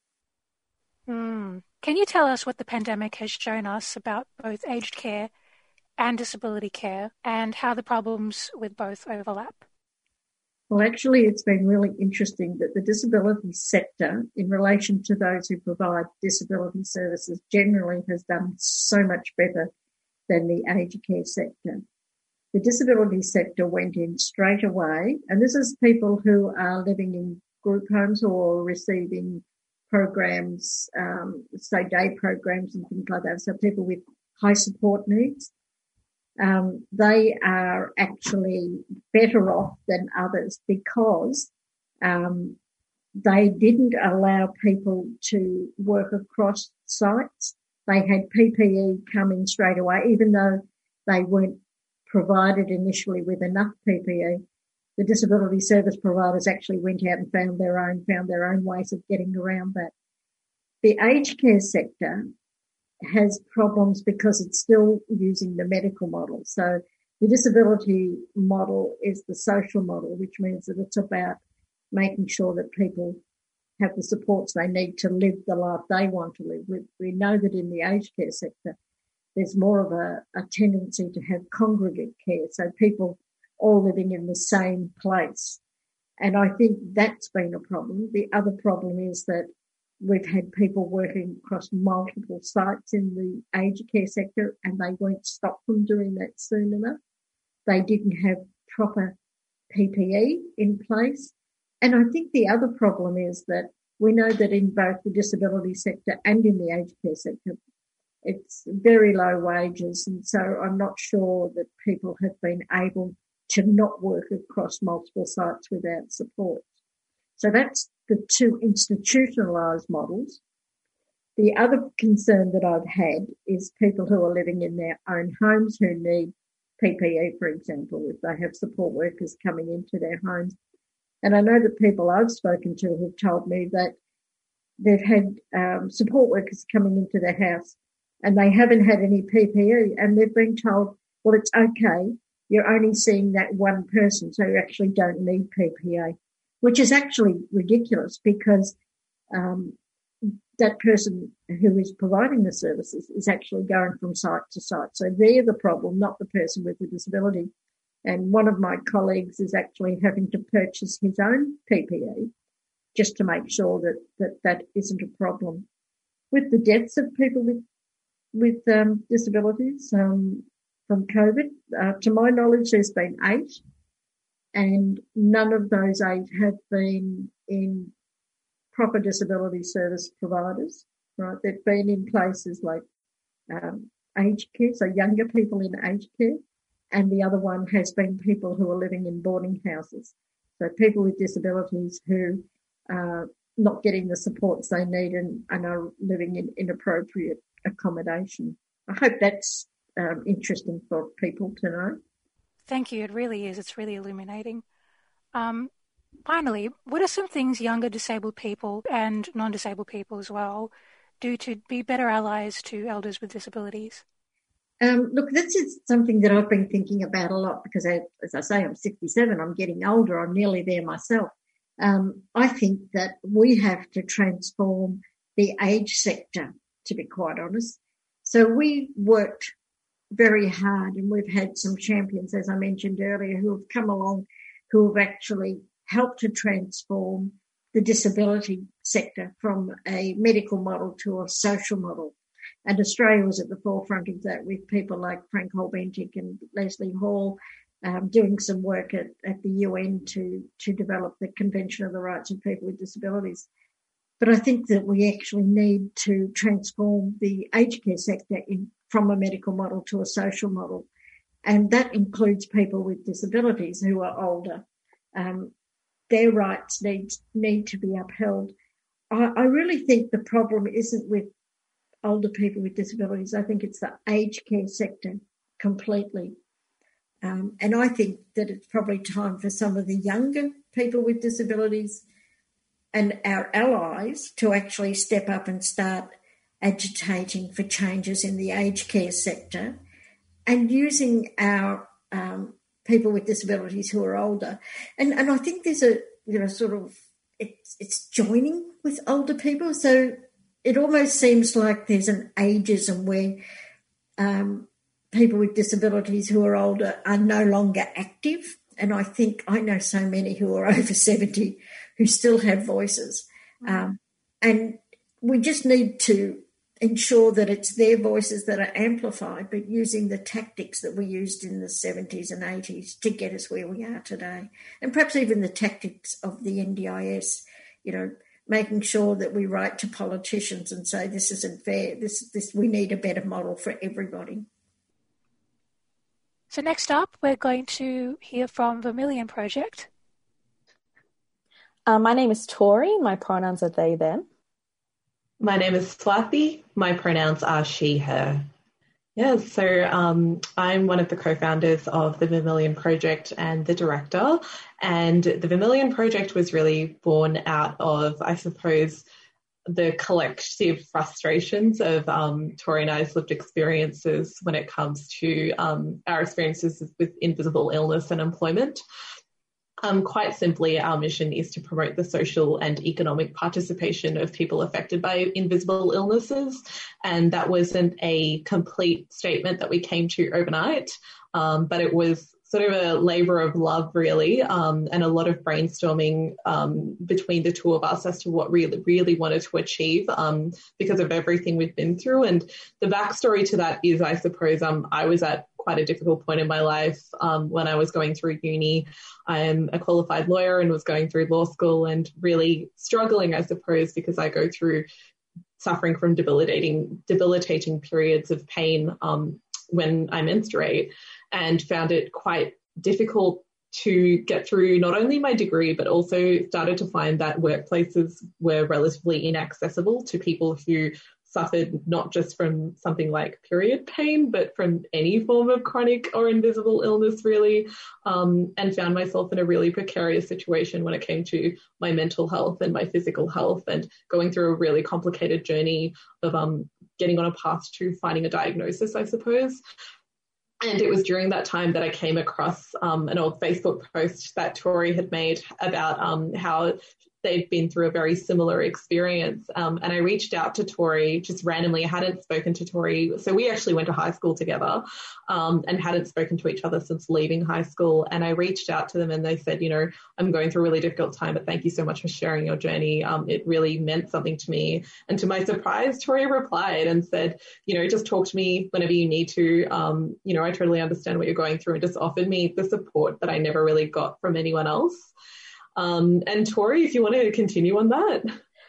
Mm. Can you tell us what the pandemic has shown us about both aged care and disability care and how the problems with both overlap? Well, actually, it's been really interesting that the disability sector, in relation to those who provide disability services, generally has done so much better than the aged care sector. The disability sector went in straight away, and this is people who are living in group homes or receiving programs, um, say day programs and things like that, so people with high support needs. Um, they are actually better off than others because um, they didn't allow people to work across sites. They had P P E come in straight away, even though they weren't provided initially with enough P P E. The disability service providers actually went out and found their own, found their own ways of getting around that. The aged care sector has problems because it's still using the medical model. So the disability model is the social model, which means that it's about making sure that people have the supports they need to live the life they want to live. We, we know that in the aged care sector, there's more of a, a tendency to have congregate care. So people all living in the same place. And I think that's been a problem. The other problem is that we've had people working across multiple sites in the aged care sector, and they weren't stopped from doing that soon enough. They didn't have proper P P E in place. And I think the other problem is that we know that in both the disability sector and in the aged care sector, it's very low wages. And so I'm not sure that people have been able to not work across multiple sites without support. So that's the two institutionalised models. The other concern that I've had is people who are living in their own homes who need P P E, for example, if they have support workers coming into their homes. And I know that people I've spoken to have told me that they've had um, support workers coming into their house and they haven't had any P P E, and they've been told, well, it's okay, you're only seeing that one person, so you actually don't need P P E, which is actually ridiculous because um, that person who is providing the services is actually going from site to site. So they're the problem, not the person with the disability. And one of my colleagues is actually having to purchase his own P P E just to make sure that that, that isn't a problem. With the deaths of people with with um, disabilities um, from COVID, uh, to my knowledge, there's been eight, and none of those eight have been in proper disability service providers, right? They've been in places like um, aged care, so younger people in aged care, and the other one has been people who are living in boarding houses, so people with disabilities who are not getting the supports they need and, and are living in inappropriate accommodation. I hope that's um, interesting for people to know. Thank you. It really is. It's really illuminating. Um, finally, what are some things younger disabled people and non-disabled people as well do to be better allies to elders with disabilities? Um, look, this is something that I've been thinking about a lot because, I, as I say, I'm sixty-seven, I'm getting older, I'm nearly there myself. Um, I think that we have to transform the age sector, to be quite honest. So we worked very hard, and we've had some champions, as I mentioned earlier, who have come along, who have actually helped to transform the disability sector from a medical model to a social model. And Australia was at the forefront of that with people like Frank Holbentic and Leslie Hall um, doing some work at, at the U N to, to develop the Convention of the Rights of People with Disabilities. But I think that we actually need to transform the aged care sector in, from a medical model to a social model. And that includes people with disabilities who are older. Um, their rights need, need to be upheld. I, I really think the problem isn't with older people with disabilities. I think it's the aged care sector completely. Um, and I think that it's probably time for some of the younger people with disabilities and our allies to actually step up and start agitating for changes in the aged care sector and using our um, people with disabilities who are older. And, and I think there's a, you know, sort of, it's, it's joining with older people. So it almost seems like there's an ageism where um, people with disabilities who are older are no longer active. And I think I know so many who are over seventy who still have voices. Um, and we just need to ensure that it's their voices that are amplified, but using the tactics that we used in the seventies and eighties to get us where we are today. And perhaps even the tactics of the N D I S, you know, making sure that we write to politicians and say this isn't fair, this, this, we need a better model for everybody. So next up, we're going to hear from Vermilion Project. Uh, my name is Tori. My pronouns are they, them. My name is Swathi. My pronouns are she, her. Yeah, so um, I'm one of the co-founders of the Vermilion Project and the director. And the Vermilion Project was really born out of, I suppose, the collective frustrations of um, Tori and I's lived experiences when it comes to um, our experiences with invisible illness and employment. Um, quite simply, our mission is to promote the social and economic participation of people affected by invisible illnesses. And that wasn't a complete statement that we came to overnight, um, but it was sort of a labor of love, really, um, and a lot of brainstorming um, between the two of us as to what we really, really wanted to achieve um, because of everything we've been through. And the backstory to that is, I suppose, um, I was at quite a difficult point in my life um, when I was going through uni. I am a qualified lawyer and was going through law school and really struggling, I suppose, because I go through suffering from debilitating, debilitating periods of pain um, when I menstruate, and found it quite difficult to get through not only my degree, but also started to find that workplaces were relatively inaccessible to people who suffered not just from something like period pain, but from any form of chronic or invisible illness, really, um, and found myself in a really precarious situation when it came to my mental health and my physical health, and going through a really complicated journey of um, getting on a path to finding a diagnosis, I suppose. And it was during that time that I came across um, an old Facebook post that Tori had made about um, how they've been through a very similar experience. Um, and I reached out to Tori just randomly. I hadn't spoken to Tori. So we actually went to high school together um, and hadn't spoken to each other since leaving high school. And I reached out to them and they said, you know, I'm going through a really difficult time, but thank you so much for sharing your journey. Um, it really meant something to me. And to my surprise, Tori replied and said, you know, just talk to me whenever you need to. Um, you know, I totally understand what you're going through, and just offered me the support that I never really got from anyone else. Um, and Tori, if you wanted to continue on that.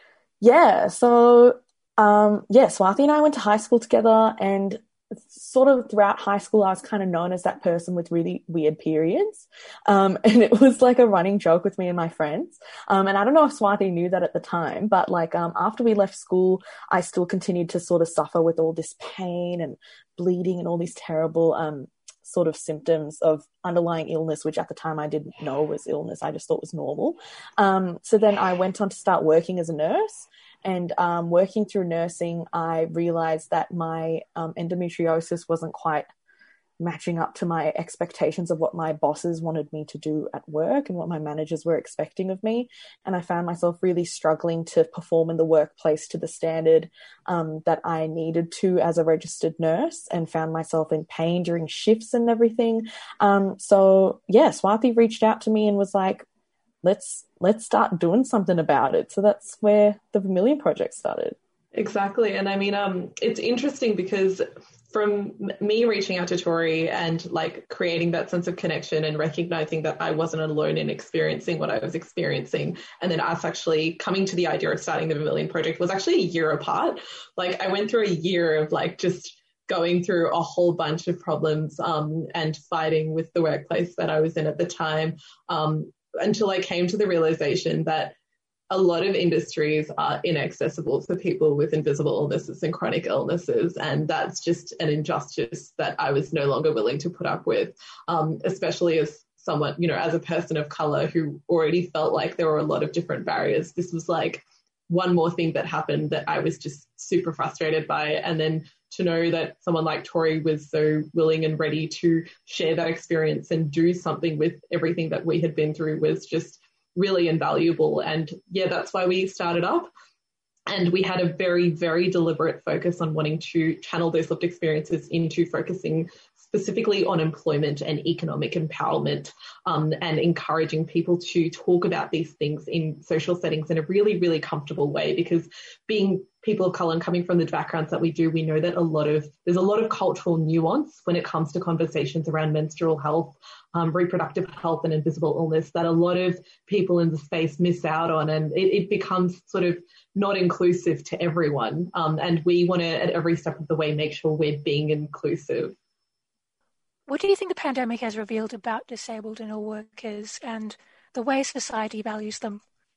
Yeah, so, um, yeah, Swathi and I went to high school together, and sort of throughout high school, I was kind of known as that person with really weird periods. Um, and it was like a running joke with me and my friends. Um, and I don't know if Swathi knew that at the time, but like, um, after we left school, I still continued to sort of suffer with all this pain and bleeding and all these terrible, um, sort of symptoms of underlying illness, which at the time I didn't know was illness. I just thought was normal. Um, so then I went on to start working as a nurse, and um, working through nursing, I realized that my um, endometriosis wasn't quite matching up to my expectations of what my bosses wanted me to do at work and what my managers were expecting of me. And I found myself really struggling to perform in the workplace to the standard um, that I needed to as a registered nurse, and found myself in pain during shifts and everything. Um, so yeah, Swathi reached out to me and was like, let's, let's start doing something about it. So that's where the Vermilion Project started. Exactly. And I mean, um, it's interesting because from me reaching out to Tori and like creating that sense of connection and recognizing that I wasn't alone in experiencing what I was experiencing, and then us actually coming to the idea of starting the Vermilion Project was actually a year apart. Like I went through a year of like just going through a whole bunch of problems um, and fighting with the workplace that I was in at the time um, until I came to the realization that a lot of industries are inaccessible for people with invisible illnesses and chronic illnesses. And that's just an injustice that I was no longer willing to put up with, um, especially as someone, you know, as a person of color who already felt like there were a lot of different barriers. This was like one more thing that happened that I was just super frustrated by. And then to know that someone like Tori was so willing and ready to share that experience and do something with everything that we had been through was just really invaluable. And yeah, that's why we started up. And we had a very, very deliberate focus on wanting to channel those lived experiences into focusing specifically on employment and economic empowerment, um, and encouraging people to talk about these things in social settings in a really, really comfortable way. Because being people of colour and coming from the backgrounds that we do, we know that a lot of there's a lot of cultural nuance when it comes to conversations around menstrual health, um, reproductive health and invisible illness that a lot of people in the space miss out on, and it, it becomes sort of not inclusive to everyone. Um, and we want to, at every step of the way, make sure we're being inclusive. What do you think the pandemic has revealed about disabled and ill workers and the way society values them?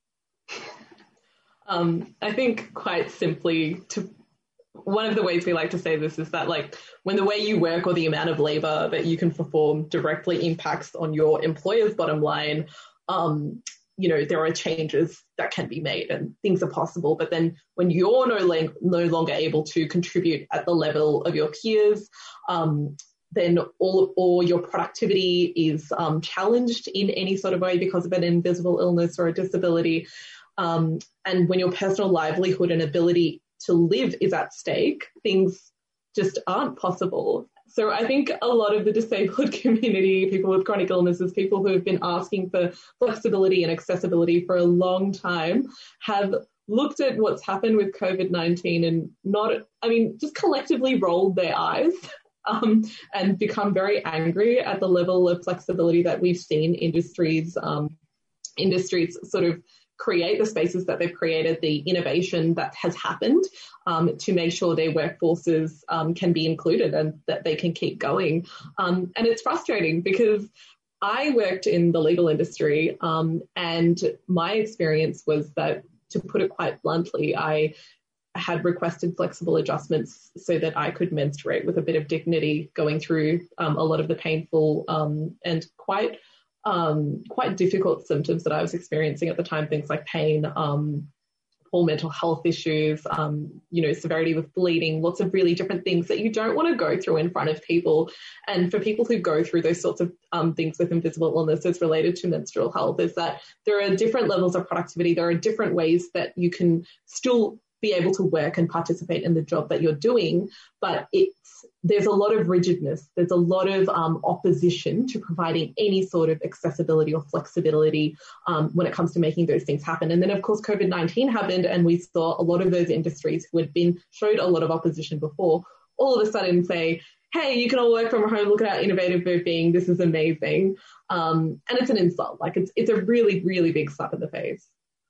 Um, I think quite simply, to one of the ways we like to say this is that like when the way you work or the amount of labour that you can perform directly impacts on your employer's bottom line, um, you know, there are changes that can be made and things are possible. But then when you're no, lang- no longer able to contribute at the level of your peers, um, then all or your productivity is um, challenged in any sort of way because of an invisible illness or a disability. Um, and when your personal livelihood and ability to live is at stake, things just aren't possible. So I think a lot of the disabled community, people with chronic illnesses, people who have been asking for flexibility and accessibility for a long time, have looked at what's happened with COVID nineteen and not, I mean, just collectively rolled their eyes um, and become very angry at the level of flexibility that we've seen industries, um, industries sort of create, the spaces that they've created, the innovation that has happened um, to make sure their workforces um, can be included and that they can keep going. Um, and it's frustrating because I worked in the legal industry um, and my experience was that, to put it quite bluntly, I had requested flexible adjustments so that I could menstruate with a bit of dignity, going through um, a lot of the painful um, and quite um, quite difficult symptoms that I was experiencing at the time, things like pain, um, poor mental health issues, um, you know, severity with bleeding, lots of really different things that you don't want to go through in front of people. And for people who go through those sorts of um, things with invisible illnesses related to menstrual health, is that there are different levels of productivity. There are different ways that you can still be able to work and participate in the job that you're doing, but it's there's a lot of rigidness. There's a lot of um, opposition to providing any sort of accessibility or flexibility um, when it comes to making those things happen. And then, of course, COVID nineteen happened, and we saw a lot of those industries who had been showed a lot of opposition before, all of a sudden say, hey, you can all work from home. Look at how innovative we're being. This is amazing. Um, and it's an insult. Like it's it's a really, really big slap in the face.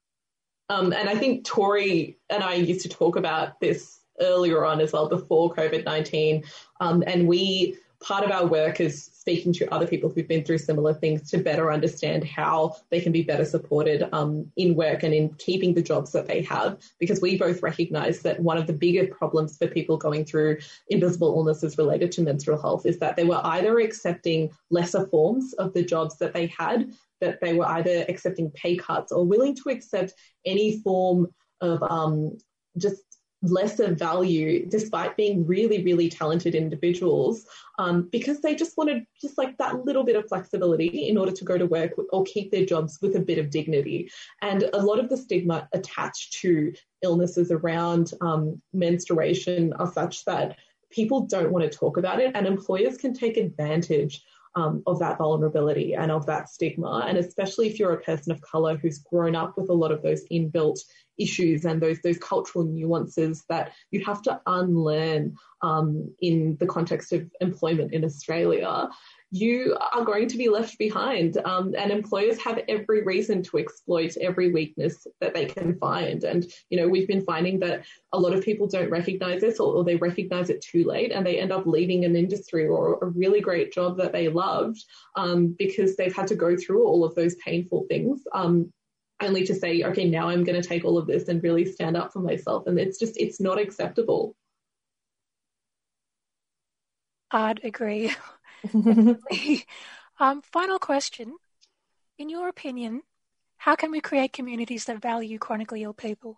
Um, and I think Tori and I used to talk about this earlier on as well, before COVID nineteen. Um, and we, part of our work is speaking to other people who've been through similar things to better understand how they can be better supported um, in work and in keeping the jobs that they have. Because we both recognize that one of the bigger problems for people going through invisible illnesses related to menstrual health is that they were either accepting lesser forms of the jobs that they had, that they were either accepting pay cuts or willing to accept any form of um, just lesser value despite being really, really talented individuals um, because they just wanted just like that little bit of flexibility in order to go to work or keep their jobs with a bit of dignity. And a lot of the stigma attached to illnesses around um, menstruation are such that people don't want to talk about it, and employers can take advantage Um, of that vulnerability and of that stigma. And especially if you're a person of colour who's grown up with a lot of those inbuilt issues and those those cultural nuances that you have to unlearn um, in the context of employment in Australia, you are going to be left behind. Um, and employers have every reason to exploit every weakness that they can find. And, you know, we've been finding that a lot of people don't recognise this, or, or they recognise it too late, and they end up leaving an industry or a really great job that they loved um, because they've had to go through all of those painful things. Um, only to say, okay, now I'm going to take all of this and really stand up for myself. And it's just, it's not acceptable. I'd agree. um, final question. In your opinion, how can we create communities that value chronically ill people?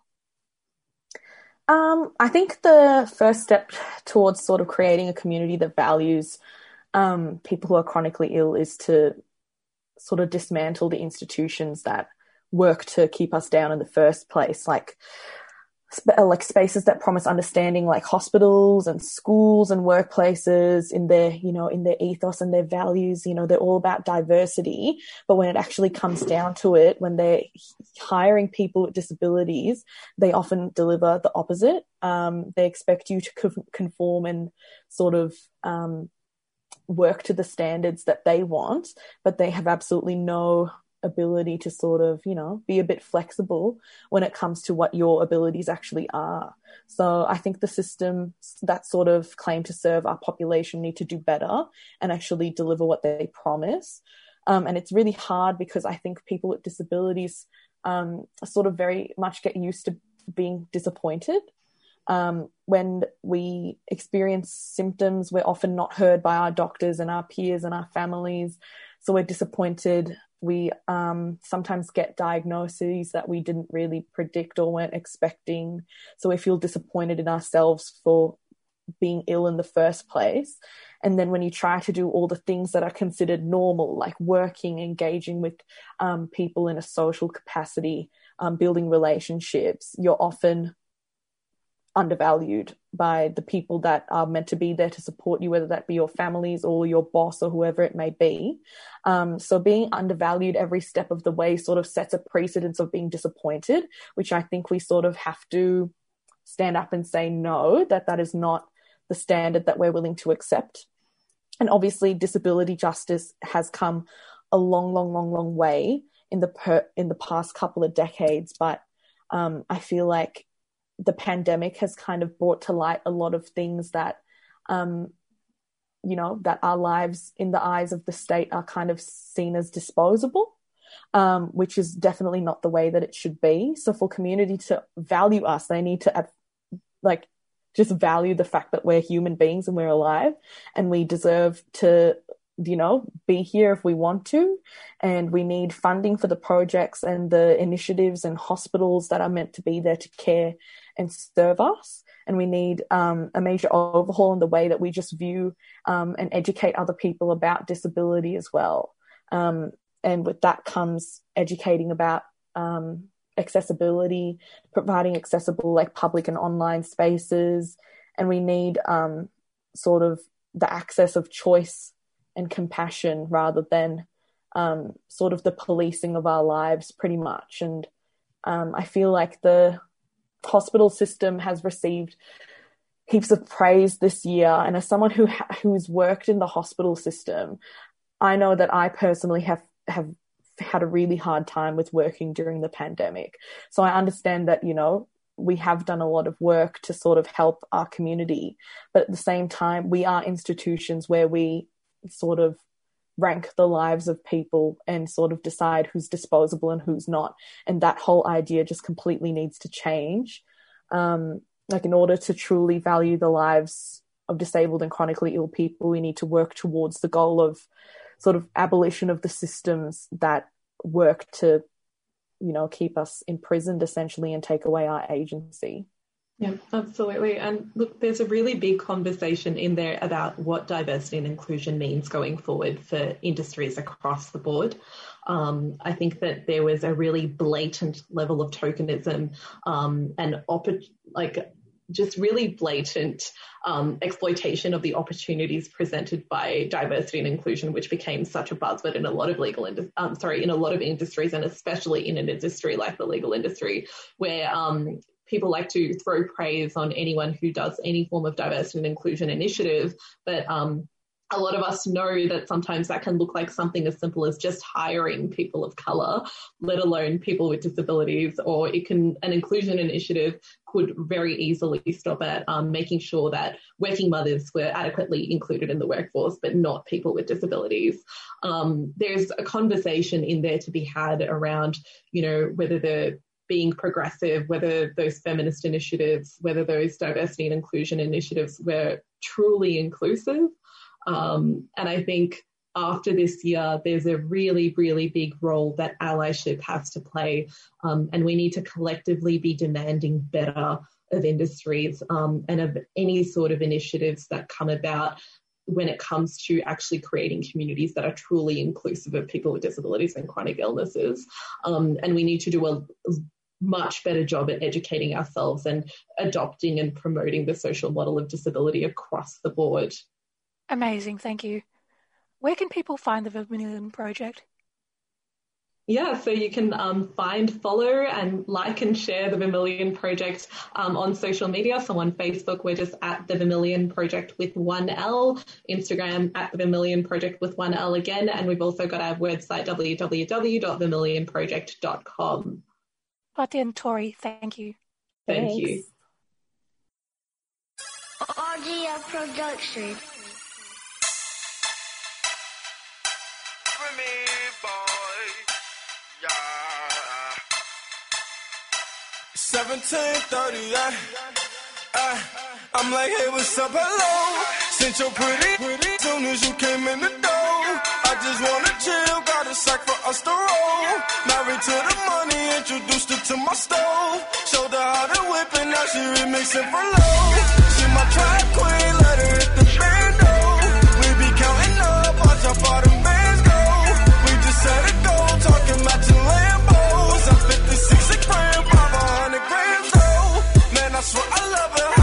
Um, I think the first step towards sort of creating a community that values um, people who are chronically ill is to sort of dismantle the institutions that work to keep us down in the first place, like sp- like spaces that promise understanding, like hospitals and schools and workplaces in their, you know, in their ethos and their values. You know, they're all about diversity, but when it actually comes down to it, when they're hiring people with disabilities, they often deliver the opposite. Um, they expect you to co- conform and sort of um, work to the standards that they want, but they have absolutely no ability to sort of, you know, be a bit flexible when it comes to what your abilities actually are. So I think the systems that sort of claim to serve our population need to do better and actually deliver what they promise. Um, and it's really hard because I think people with disabilities um, sort of very much get used to being disappointed. Um, when we experience symptoms, we're often not heard by our doctors and our peers and our families. So we're disappointed. We um, sometimes get diagnoses that we didn't really predict or weren't expecting. So we feel disappointed in ourselves for being ill in the first place. And then when you try to do all the things that are considered normal, like working, engaging with um, people in a social capacity, um, building relationships, you're often undervalued by the people that are meant to be there to support you, whether that be your families or your boss or whoever it may be. Um, so being undervalued every step of the way sort of sets a precedence of being disappointed, which I think we sort of have to stand up and say no, that that is not the standard that we're willing to accept. And obviously disability justice has come a long, long, long, long way in the per, in the past couple of decades. But um, I feel like the pandemic has kind of brought to light a lot of things that, um, you know, that our lives in the eyes of the state are kind of seen as disposable, um, which is definitely not the way that it should be. So for community to value us, they need to, like, just value the fact that we're human beings and we're alive and we deserve to, you know, be here if we want to. And we need funding for the projects and the initiatives and hospitals that are meant to be there to care and serve us. And we need um, a major overhaul in the way that we just view um, and educate other people about disability as well. Um, and with that comes educating about um, accessibility, providing accessible like public and online spaces. And we need um, sort of the access of choice and compassion rather than um, sort of the policing of our lives pretty much. And um, I feel like the hospital system has received heaps of praise this year. And as someone who ha- who's worked in the hospital system, I know that I personally have, have had a really hard time with working during the pandemic. So I understand that, you know, we have done a lot of work to sort of help our community. But at the same time, we are institutions where we sort of rank the lives of people and sort of decide who's disposable and who's not. And that whole idea just completely needs to change. Um, like in order to truly value the lives of disabled and chronically ill people, we need to work towards the goal of sort of abolition of the systems that work to, you know, keep us imprisoned essentially and take away our agency. Yeah, absolutely. And look, there's a really big conversation in there about what diversity and inclusion means going forward for industries across the board. Um, I think that there was a really blatant level of tokenism um, and op- like just really blatant um, exploitation of the opportunities presented by diversity and inclusion, which became such a buzzword in a lot of legal, ind- um, sorry, in a lot of industries, and especially in an industry like the legal industry, where um, people like to throw praise on anyone who does any form of diversity and inclusion initiative. But um, a lot of us know that sometimes that can look like something as simple as just hiring people of colour, let alone people with disabilities, or it can, an inclusion initiative could very easily stop at um, making sure that working mothers were adequately included in the workforce, but not people with disabilities. Um, there's a conversation in there to be had around, you know, whether the being progressive, whether those feminist initiatives, whether those diversity and inclusion initiatives were truly inclusive. Um, and I think after this year, there's a really, really big role that allyship has to play. Um, and we need to collectively be demanding better of industries um, and of any sort of initiatives that come about when it comes to actually creating communities that are truly inclusive of people with disabilities and chronic illnesses. Um, and we need to do a much better job at educating ourselves and adopting and promoting the social model of disability across the board. Amazing, thank you. Where can people find the Vermilion Project? Yeah, so you can um, find, follow and like and share the Vermilion Project um, on social media. So on Facebook, we're just at the Vermilion Project with one L, Instagram at the Vermilion Project with one L again. And we've also got our website, w w w dot vermilion project dot com. Patti and Tori, thank you. Thank Thanks. you. Audio production. seventeen thirty, yeah. Uh, I'm like, hey, what's up, hello? Since you're pretty, pretty, soon as you came in the door. I just wanna chill, got a sack for us to roll. Married to the money, introduced her to my stove. Showed her how to whip and now she remixing for low. She my track queen, let her hit the bando. We be counting up, watch how far them bands go. We just set a goal, talking matching Lambos. I'm fifty-six a gram, five hundred grams though. Man, I swear I love her.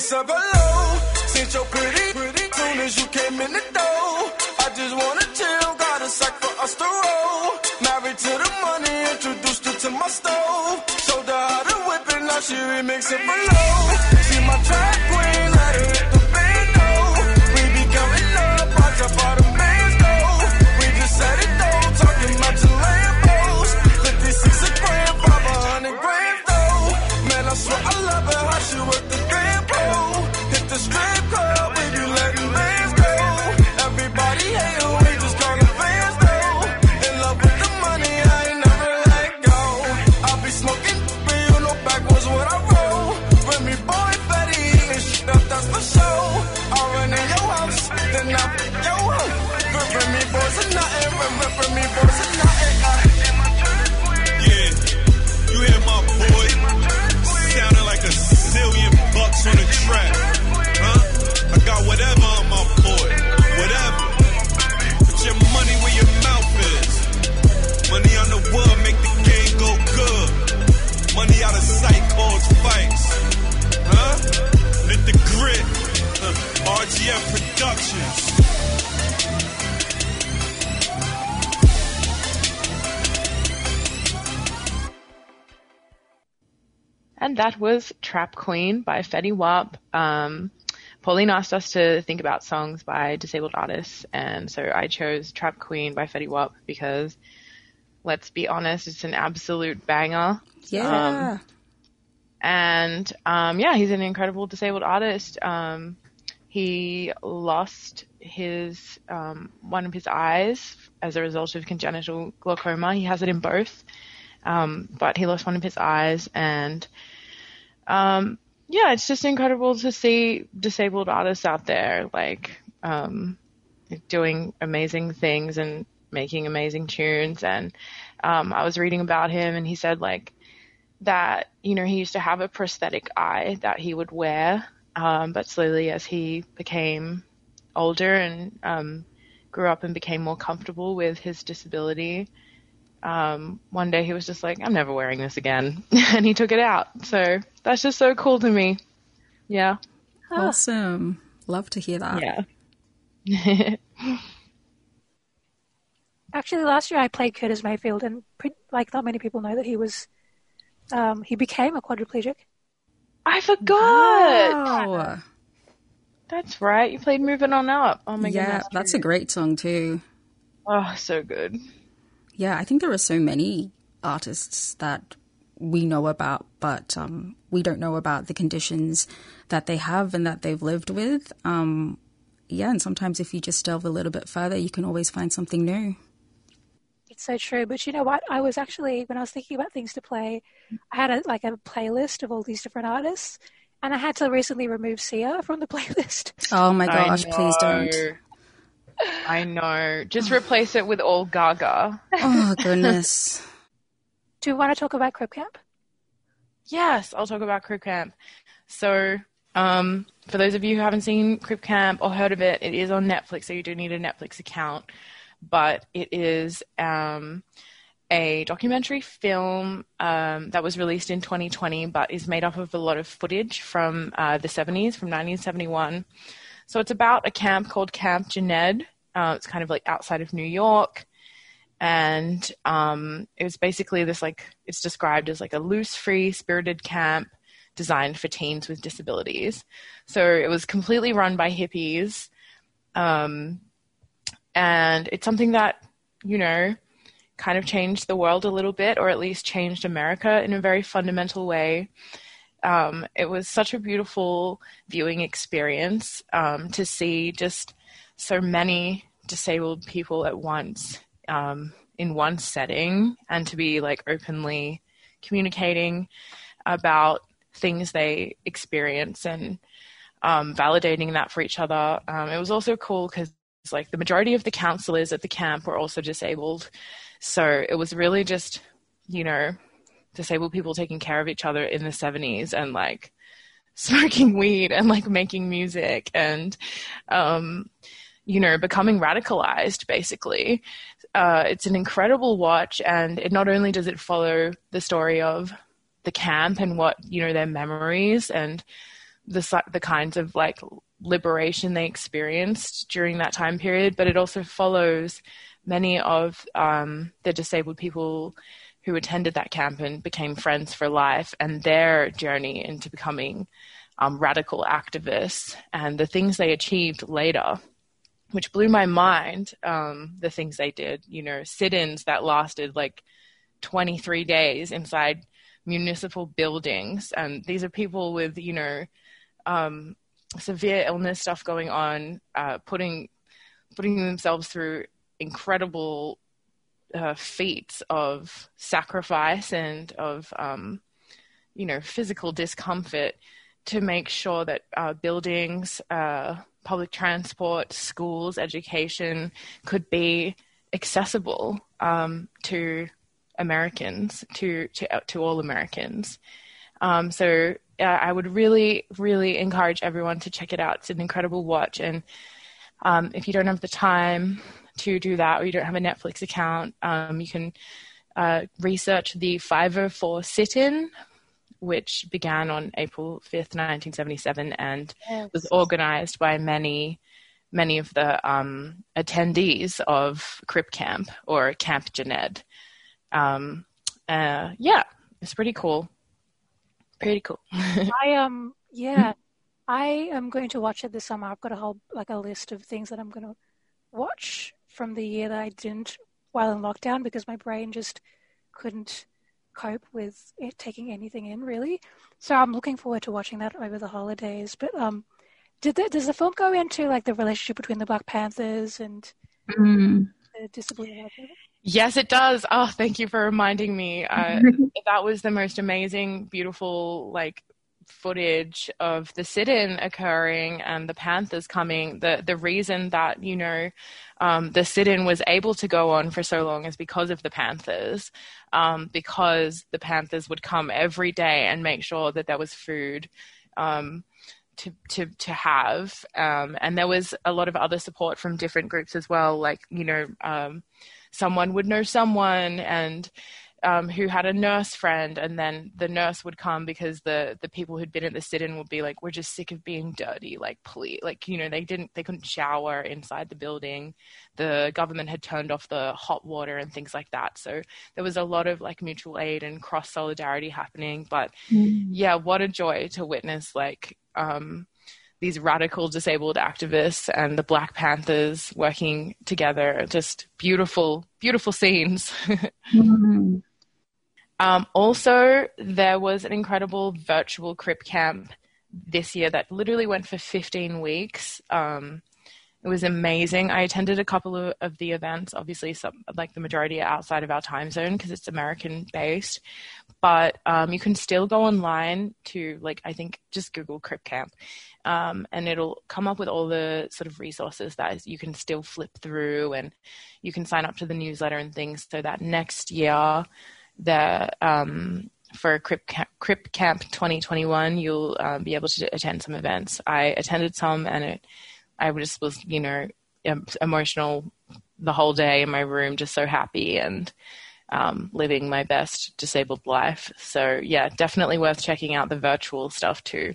was up hello. Since your pretty, pretty, soon as you came in the door. I just wanna chill, got a sack for us to roll. Married to the money, introduced her to my stove. Showed her how to whip it, now she remix it below. See my track queen, let her hit the bando. We be coming up, I drop all the bands though. We just set it though, talking about your Lambos. fifty-six a gram, five hundred grams though. Man, I swear I love her, how she work the damn pole. Hit the strip club, we be letting bands go. Everybody hate her, we just call them fans though. In love with the money, I ain't never let go. I be smoking, but you know back was what I roll. Bring me boy Betty and shit up, that's for sure. I run in your house, then I yo ho. Bring me boys and nothing, bring me boys and nothing. Yeah, you hear my boy sounding like a zillion bucks on the track, huh? I got whatever on my boy, whatever. Put your money where your mouth is. Money on the wood make the game go good. Money out of sight cause fights, huh? Lit the grit, huh? R G F Productions. And that was Trap Queen by Fetty Wap. Um, Pauline asked us to think about songs by disabled artists, and so I chose Trap Queen by Fetty Wap because, let's be honest, it's an absolute banger. Yeah. Um, and, um, yeah, he's an incredible disabled artist. Um, he lost his um, one of his eyes as a result of congenital glaucoma. He has it in both. Um, but he lost one of his eyes, and um, yeah, it's just incredible to see disabled artists out there, like um, doing amazing things and making amazing tunes. And um, I was reading about him, and he said like that, you know, he used to have a prosthetic eye that he would wear, um, but slowly as he became older and um, grew up and became more comfortable with his disability, Um, one day he was just like, I'm never wearing this again. And he took it out. So that's just so cool to me. Yeah. Awesome. Love to hear that. Yeah. Actually, last year I played Curtis Mayfield, and pre- like not many people know that he was, um, he became a quadriplegic. I forgot. Wow. That's right. You played Moving On Up. Oh my yeah, goodness. Yeah, that's a great song too. Oh, so good. Yeah, I think there are so many artists that we know about, but um, we don't know about the conditions that they have and that they've lived with. Um, yeah, and sometimes if you just delve a little bit further, you can always find something new. It's so true. But you know what? I was actually, when I was thinking about things to play, I had a, like a playlist of all these different artists, and I had to recently remove Sia from the playlist. Oh my gosh, please don't. I know. Just replace it with all Gaga. Oh, goodness. Do you want to talk about Crip Camp? Yes, I'll talk about Crip Camp. So, um, for those of you who haven't seen Crip Camp or heard of it, it is on Netflix, so you do need a Netflix account. But it is um, a documentary film um, that was released in twenty twenty, but is made up of a lot of footage from uh, the seventies, from nineteen seventy-one. So it's about a camp called Camp Jened. Uh, it's kind of like outside of New York. And um, it was basically this like, it's described as like a loose, free, spirited camp designed for teens with disabilities. So it was completely run by hippies. Um, and it's something that, you know, kind of changed the world a little bit, or at least changed America in a very fundamental way. Um, it was such a beautiful viewing experience um, to see just so many disabled people at once um, in one setting, and to be like openly communicating about things they experience and um, validating that for each other. Um, it was also cool because like the majority of the counselors at the camp were also disabled. So it was really just, you know, disabled people taking care of each other in the seventies and like smoking weed and like making music and, um, you know, becoming radicalized basically. Uh, it's an incredible watch, and it not only does it follow the story of the camp and what, you know, their memories and the the kinds of like liberation they experienced during that time period, but it also follows many of um, the disabled people who attended that camp and became friends for life, and their journey into becoming um, radical activists and the things they achieved later, which blew my mind. Um, the things they did, you know, sit-ins that lasted like twenty-three days inside municipal buildings. And these are people with, you know, um, severe illness stuff going on, uh, putting putting themselves through incredible uh, feats of sacrifice and of, um, you know, physical discomfort to make sure that uh, buildings, uh, public transport, schools, education could be accessible um, to Americans, to to to all Americans. Um, so uh, I would really, really encourage everyone to check it out. It's an incredible watch. And um, if you don't have the time to do that, or you don't have a Netflix account, um, you can uh, research the five oh four sit-in, which began on April fifth, nineteen seventy-seven, and yes. was organized by many, many of the um, attendees of Crip Camp or Camp Jened. Um, uh, yeah, it's pretty cool. Pretty cool. I um yeah, I am going to watch it this summer. I've got a whole like a list of things that I'm going to watch from the year that I didn't while in lockdown, because my brain just couldn't cope with it taking anything in, really. So I'm looking forward to watching that over the holidays. But um, did the, does the film go into like the relationship between the Black Panthers and mm. the disability? Yes, it does. Oh, thank you for reminding me. Uh, that was the most amazing, beautiful, like, footage of the sit-in occurring and the Panthers coming. The the reason that, you know, um, the sit-in was able to go on for so long is because of the Panthers, um, because the Panthers would come every day and make sure that there was food um, to to to have. Um, and there was a lot of other support from different groups as well, like, you know, um, someone would know someone and um, who had a nurse friend, and then the nurse would come because the, the people who'd been at the sit-in would be like, we're just sick of being dirty. Like, please, like, you know, they didn't, they couldn't shower inside the building. The government had turned off the hot water and things like that. So there was a lot of like mutual aid and cross solidarity happening. But mm. yeah, what a joy to witness like, um, these radical disabled activists and the Black Panthers working together. Just beautiful, beautiful scenes. mm-hmm. um, also, there was an incredible virtual Crip Camp this year that literally went for fifteen weeks. Um, it was amazing. I attended a couple of, of the events. Obviously, some, like the majority are outside of our time zone because it's American-based. But um, you can still go online to, like, I think just Google Crip Camp. Um, and it'll come up with all the sort of resources that you can still flip through, and you can sign up to the newsletter and things so that next year, the um, for Crip Camp, Crip Camp twenty twenty-one, you'll uh, be able to attend some events. I attended some, and it, I just was, you know, emotional the whole day in my room, just so happy and um, living my best disabled life. So yeah, definitely worth checking out the virtual stuff too.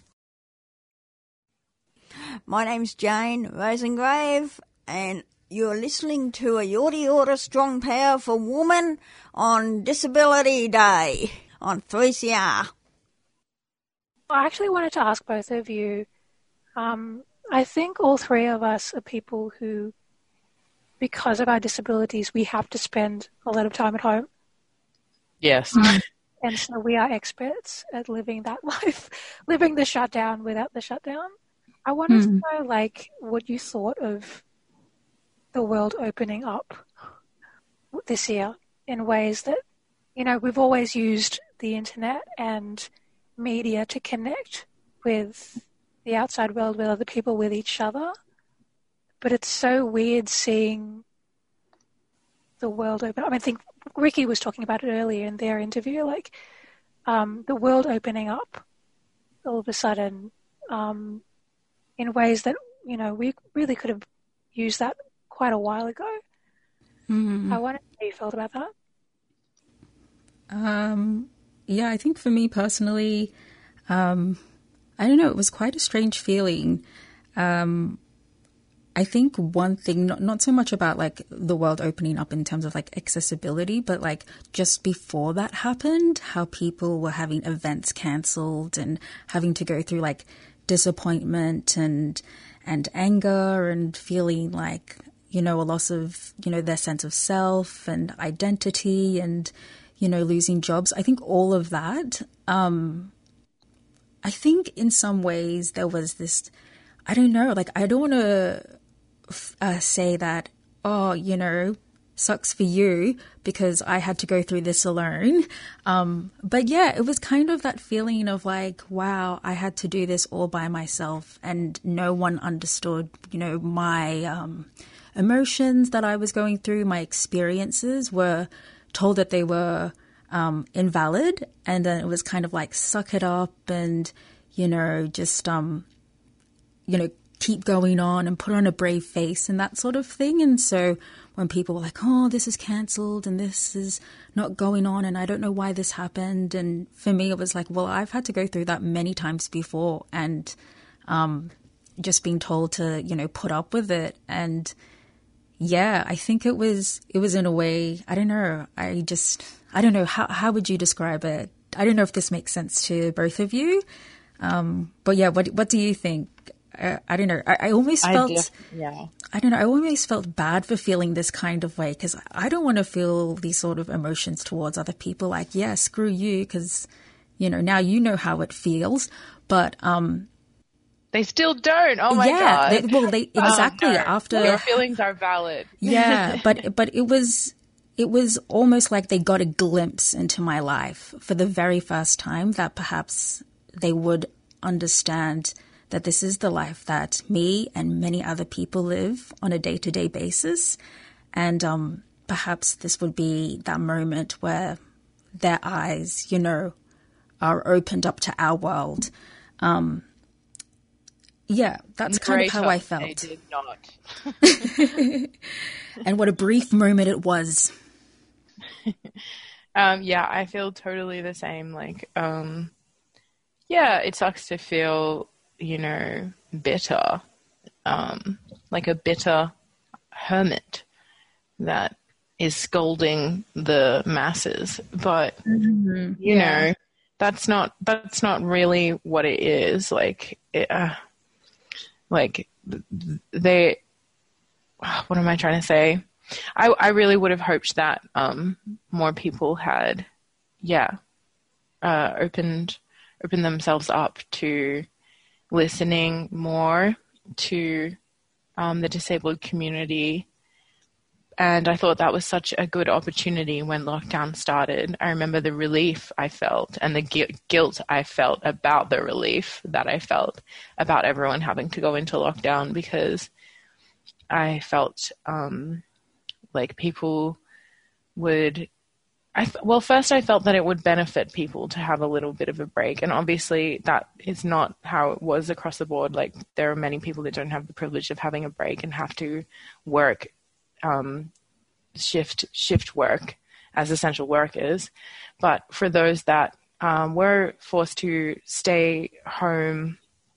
My name's Jane Rosengrave, and you're listening to a Yorta Yorta Strong Powerful Woman on Disability Day on three C R. I actually wanted to ask both of you, um, I think all three of us are people who, because of our disabilities, we have to spend a lot of time at home. Yes. Um, and so we are experts at living that life, living the shutdown without the shutdown. I wanted mm. to know, like, what you thought of the world opening up this year in ways that, you know, we've always used the internet and media to connect with the outside world, with other people, with each other. But it's so weird seeing the world open. I mean, I think Ricky was talking about it earlier in their interview, like um, the world opening up all of a sudden um, in ways that, you know, we really could have used that quite a while ago. Mm. I wonder how you felt about that. Um, yeah, I think for me personally, um, I don't know, it was quite a strange feeling. Um, I think one thing, not, not so much about like the world opening up in terms of like accessibility, but like just before that happened, how people were having events cancelled and having to go through like disappointment and and anger and feeling like, you know, a loss of, you know, their sense of self and identity and, you know, losing jobs. I think all of that, um, I think in some ways there was this, I don't know, like I don't want to uh, say that, oh, you know, sucks for you because I had to go through this alone. Um, but yeah, it was kind of that feeling of like, wow, I had to do this all by myself and no one understood, you know, my um, emotions that I was going through, my experiences were told that they were um, invalid. And then it was kind of like, suck it up and, you know, just, um, you know, keep going on and put on a brave face and that sort of thing. And so when people were like, oh, this is cancelled and this is not going on and I don't know why this happened. And for me, it was like, well, I've had to go through that many times before and um, just being told to, you know, put up with it. And yeah, I think it was, it was in a way, I don't know, I just, I don't know, how, how would you describe it? I don't know if this makes sense to both of you. Um, but yeah, what, what do you think? I, I don't know. I, I almost felt, I def- yeah. I don't know. I always felt bad for feeling this kind of way because I don't want to feel these sort of emotions towards other people. Like, yeah, screw you, because you know now you know how it feels. But um, they still don't. Oh my yeah, god. They, well, they exactly oh, no. after your feelings are valid. Yeah, but but it was it was almost like they got a glimpse into my life for the very first time that perhaps they would understand that this is the life that me and many other people live on a day-to-day basis. And um, perhaps this would be that moment where their eyes, you know, are opened up to our world. Um, yeah, that's kind of how I felt. They did not. And what a brief moment it was. um, yeah, I feel totally the same. Like, um, yeah, it sucks to feel, you know, bitter, um, like a bitter hermit that is scolding the masses. But, mm-hmm. you yeah. know, that's not, that's not really what it is. Like, it, uh, like they, what am I trying to say? I, I really would have hoped that, um, more people had, yeah, uh, opened, opened themselves up to listening more to um, the disabled community. And I thought that was such a good opportunity when lockdown started. I remember the relief I felt and the gu- guilt I felt about the relief that I felt about everyone having to go into lockdown, because I felt um, like people would I th- well, first I felt that it would benefit people to have a little bit of a break. And obviously that is not how it was across the board. Like, there are many people that don't have the privilege of having a break and have to work, um, shift, shift work as essential workers. But for those that um, were forced to stay home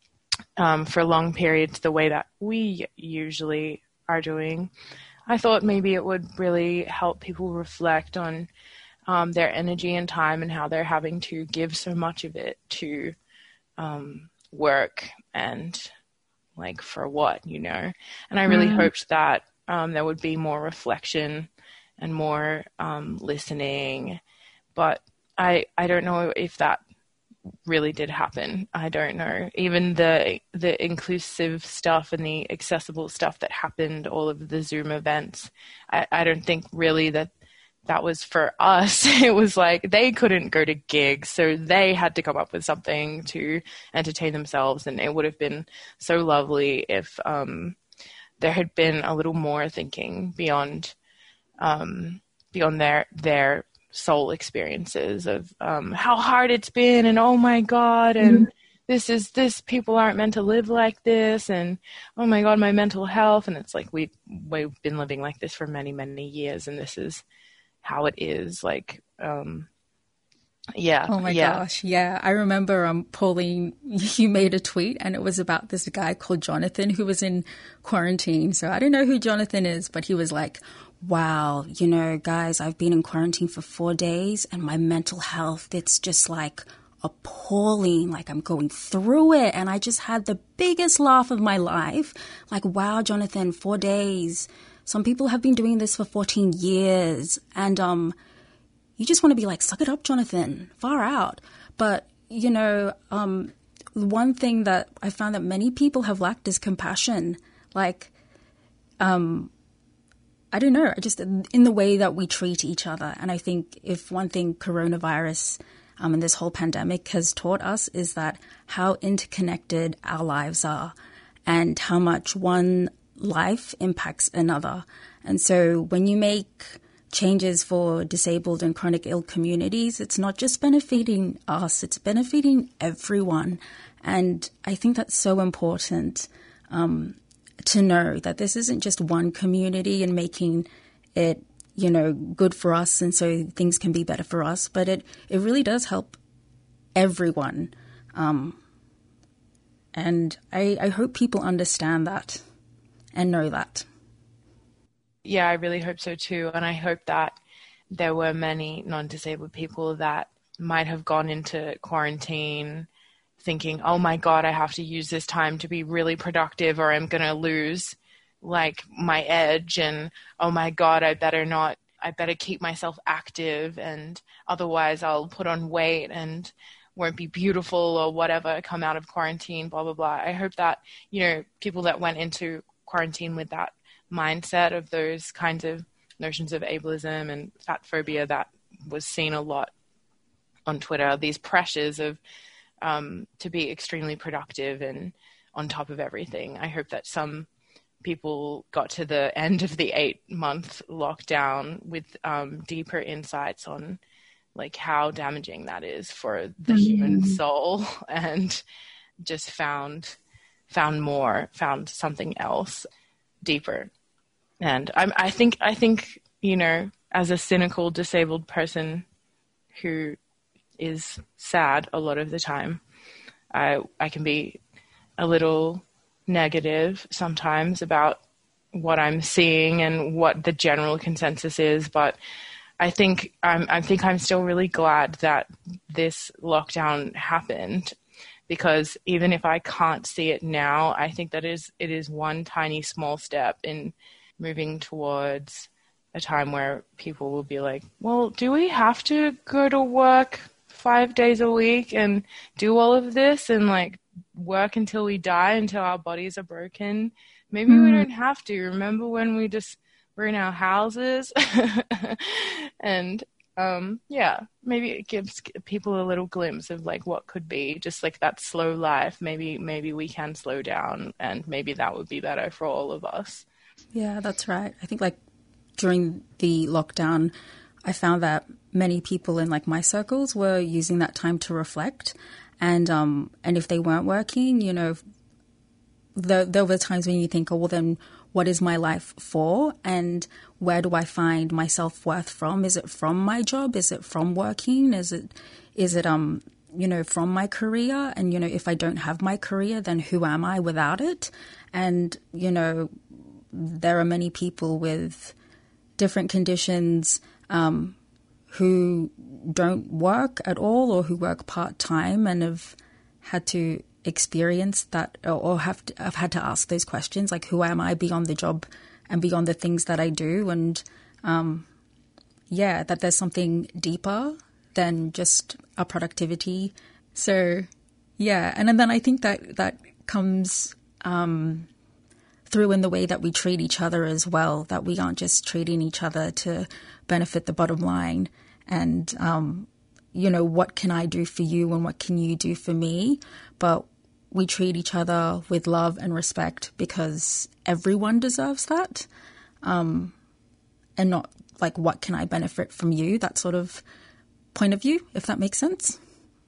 um, for long periods the way that we usually are doing, I thought maybe it would really help people reflect on Um, their energy and time and how they're having to give so much of it to um, work and like for what, you know. And I really mm. hoped that um, there would be more reflection and more um, listening. But I I don't know if that really did happen. I don't know. Even the the inclusive stuff and the accessible stuff that happened, all of the Zoom events, I, I don't think really that that was for us. It was like they couldn't go to gigs, so they had to come up with something to entertain themselves. And it would have been so lovely if um, there had been a little more thinking beyond um, beyond their their soul experiences of um, how hard it's been, and oh my God, and mm-hmm. this is this people aren't meant to live like this, and oh my God, my mental health. And it's like we we've been living like this for many many years, and this is how it is. Like, um, Yeah. Oh my yeah. gosh. Yeah. I remember, um, Pauline, you made a tweet and it was about this guy called Jonathan who was in quarantine. So I don't know who Jonathan is, but he was like, wow, you know, guys, I've been in quarantine for four days and my mental health, it's just like appalling. Like I'm going through it. And I just had the biggest laugh of my life. Like, wow, Jonathan, four days. Some people have been doing this for fourteen years. And, um, you just want to be like, suck it up, Jonathan, far out. But, you know, um, one thing that I found that many people have lacked is compassion. Like, um, I don't know, just in the way that we treat each other. And I think if one thing coronavirus um, and this whole pandemic has taught us is that how interconnected our lives are and how much one life impacts another. And so when you make changes for disabled and chronic ill communities, it's not just benefiting us, it's benefiting everyone. And I think that's so important um, to know that this isn't just one community and making it, you know, good for us and so things can be better for us, but it, it really does help everyone. Um, and I, I hope people understand that and know that. Yeah, I really hope so too. And I hope that there were many non-disabled people that might have gone into quarantine thinking, oh my God, I have to use this time to be really productive or I'm going to lose like my edge. And oh my God, I better not, I better keep myself active and otherwise I'll put on weight and won't be beautiful or whatever, come out of quarantine, blah, blah, blah. I hope that, you know, people that went into quarantine with that mindset of those kinds of notions of ableism and fat phobia that was seen a lot on Twitter, these pressures of um, to be extremely productive and on top of everything. I hope that some people got to the end of the eight month lockdown with um, deeper insights on like how damaging that is for the mm-hmm. human soul and just found found more, found something else deeper. And I'm, I think, I think, you know, as a cynical, disabled person who is sad a lot of the time, I, I can be a little negative sometimes about what I'm seeing and what the general consensus is. But I think I'm, I think I'm still really glad that this lockdown happened, because even if I can't see it now, I think that is, it is one tiny small step in moving towards a time where people will be like, well, do we have to go to work five days a week and do all of this and like work until we die, until our bodies are broken? Maybe mm. we don't have to. Remember when we just were in our houses? And um, yeah, maybe it gives people a little glimpse of like what could be, just like that slow life. Maybe, maybe we can slow down and maybe that would be better for all of us. Yeah, that's right. I think like during the lockdown, I found that many people in like my circles were using that time to reflect. And um, and if they weren't working, you know, there, there were times when you think, oh, well, then what is my life for? And where do I find my self-worth from? Is it from my job? Is it from working? Is it, is it, um, you know, from my career? And, you know, if I don't have my career, then who am I without it? And, you know, there are many people with different conditions um, who don't work at all or who work part-time and have had to experience that or have to, have had to ask those questions, like who am I beyond the job and beyond the things that I do? And um, yeah, that there's something deeper than just our productivity. So yeah, and, and then I think that that comes um, through in the way that we treat each other as well, that we aren't just treating each other to benefit the bottom line and, um, you know, what can I do for you and what can you do for me? But we treat each other with love and respect because everyone deserves that, um, and not like, what can I benefit from you? That sort of point of view, if that makes sense.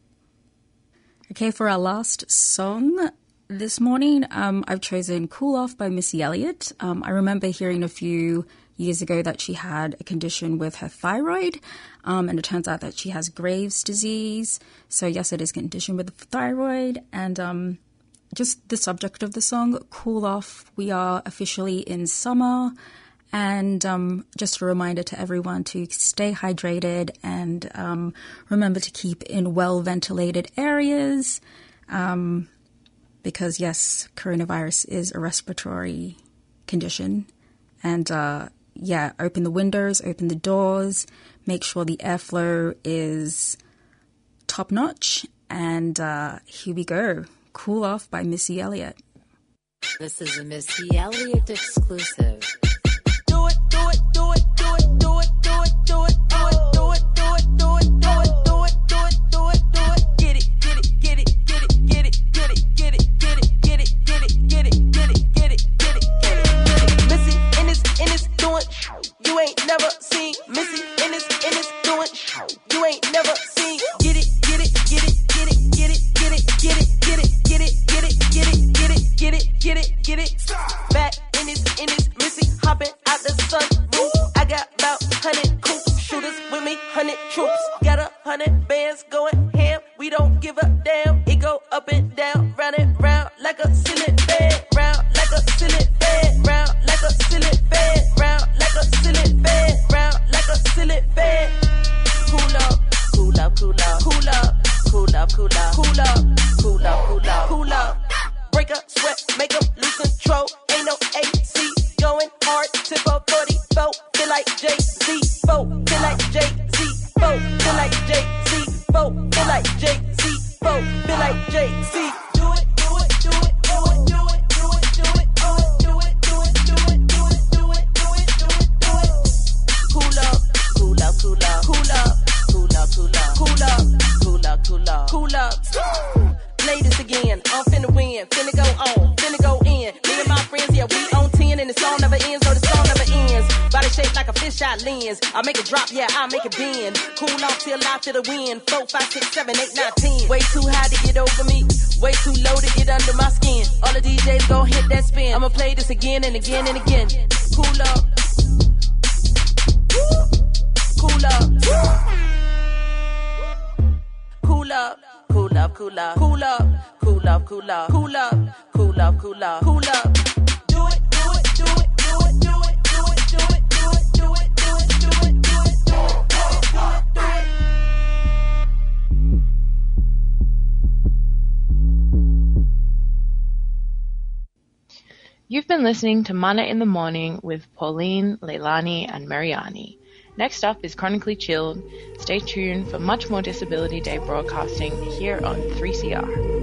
Okay, for our last song this morning, um, I've chosen Cool Off by Missy Elliott. Um, I remember hearing a few years ago that she had a condition with her thyroid, um, and it turns out that she has Graves' disease. So yes, it is a condition with the thyroid. And um, just the subject of the song, Cool Off. We are officially in summer. And um, just a reminder to everyone to stay hydrated and um, remember to keep in well-ventilated areas um, because, yes, coronavirus is a respiratory condition. And, uh, yeah, open the windows, open the doors, make sure the airflow is top-notch. And uh, here we go. Cool Off by Missy Elliott. This is a Missy Elliott exclusive. I make it drop, yeah, I make it bend. Cool off till I feel the wind. Four, five, six, seven, eight, nine, ten. Way too high to get over me. Way too low to get under my skin. All the D Js gon' hit that spin. I'ma play this again and again and again. Cool up. Cool up. Cool up. Cool up, cool up. Cool up. Cool up, cool up. Cool up. Cool up, cool up. Cool up. Do it, do it, do it, do it, do it, do it, do it, do it, do it, do it, do it, do it, do it, do it. You've been listening to Mana in the Morning with Pauline, Leilani, and Mariani. Next up is Chronically Chilled. Stay tuned for much more Disability Day broadcasting here on three C R.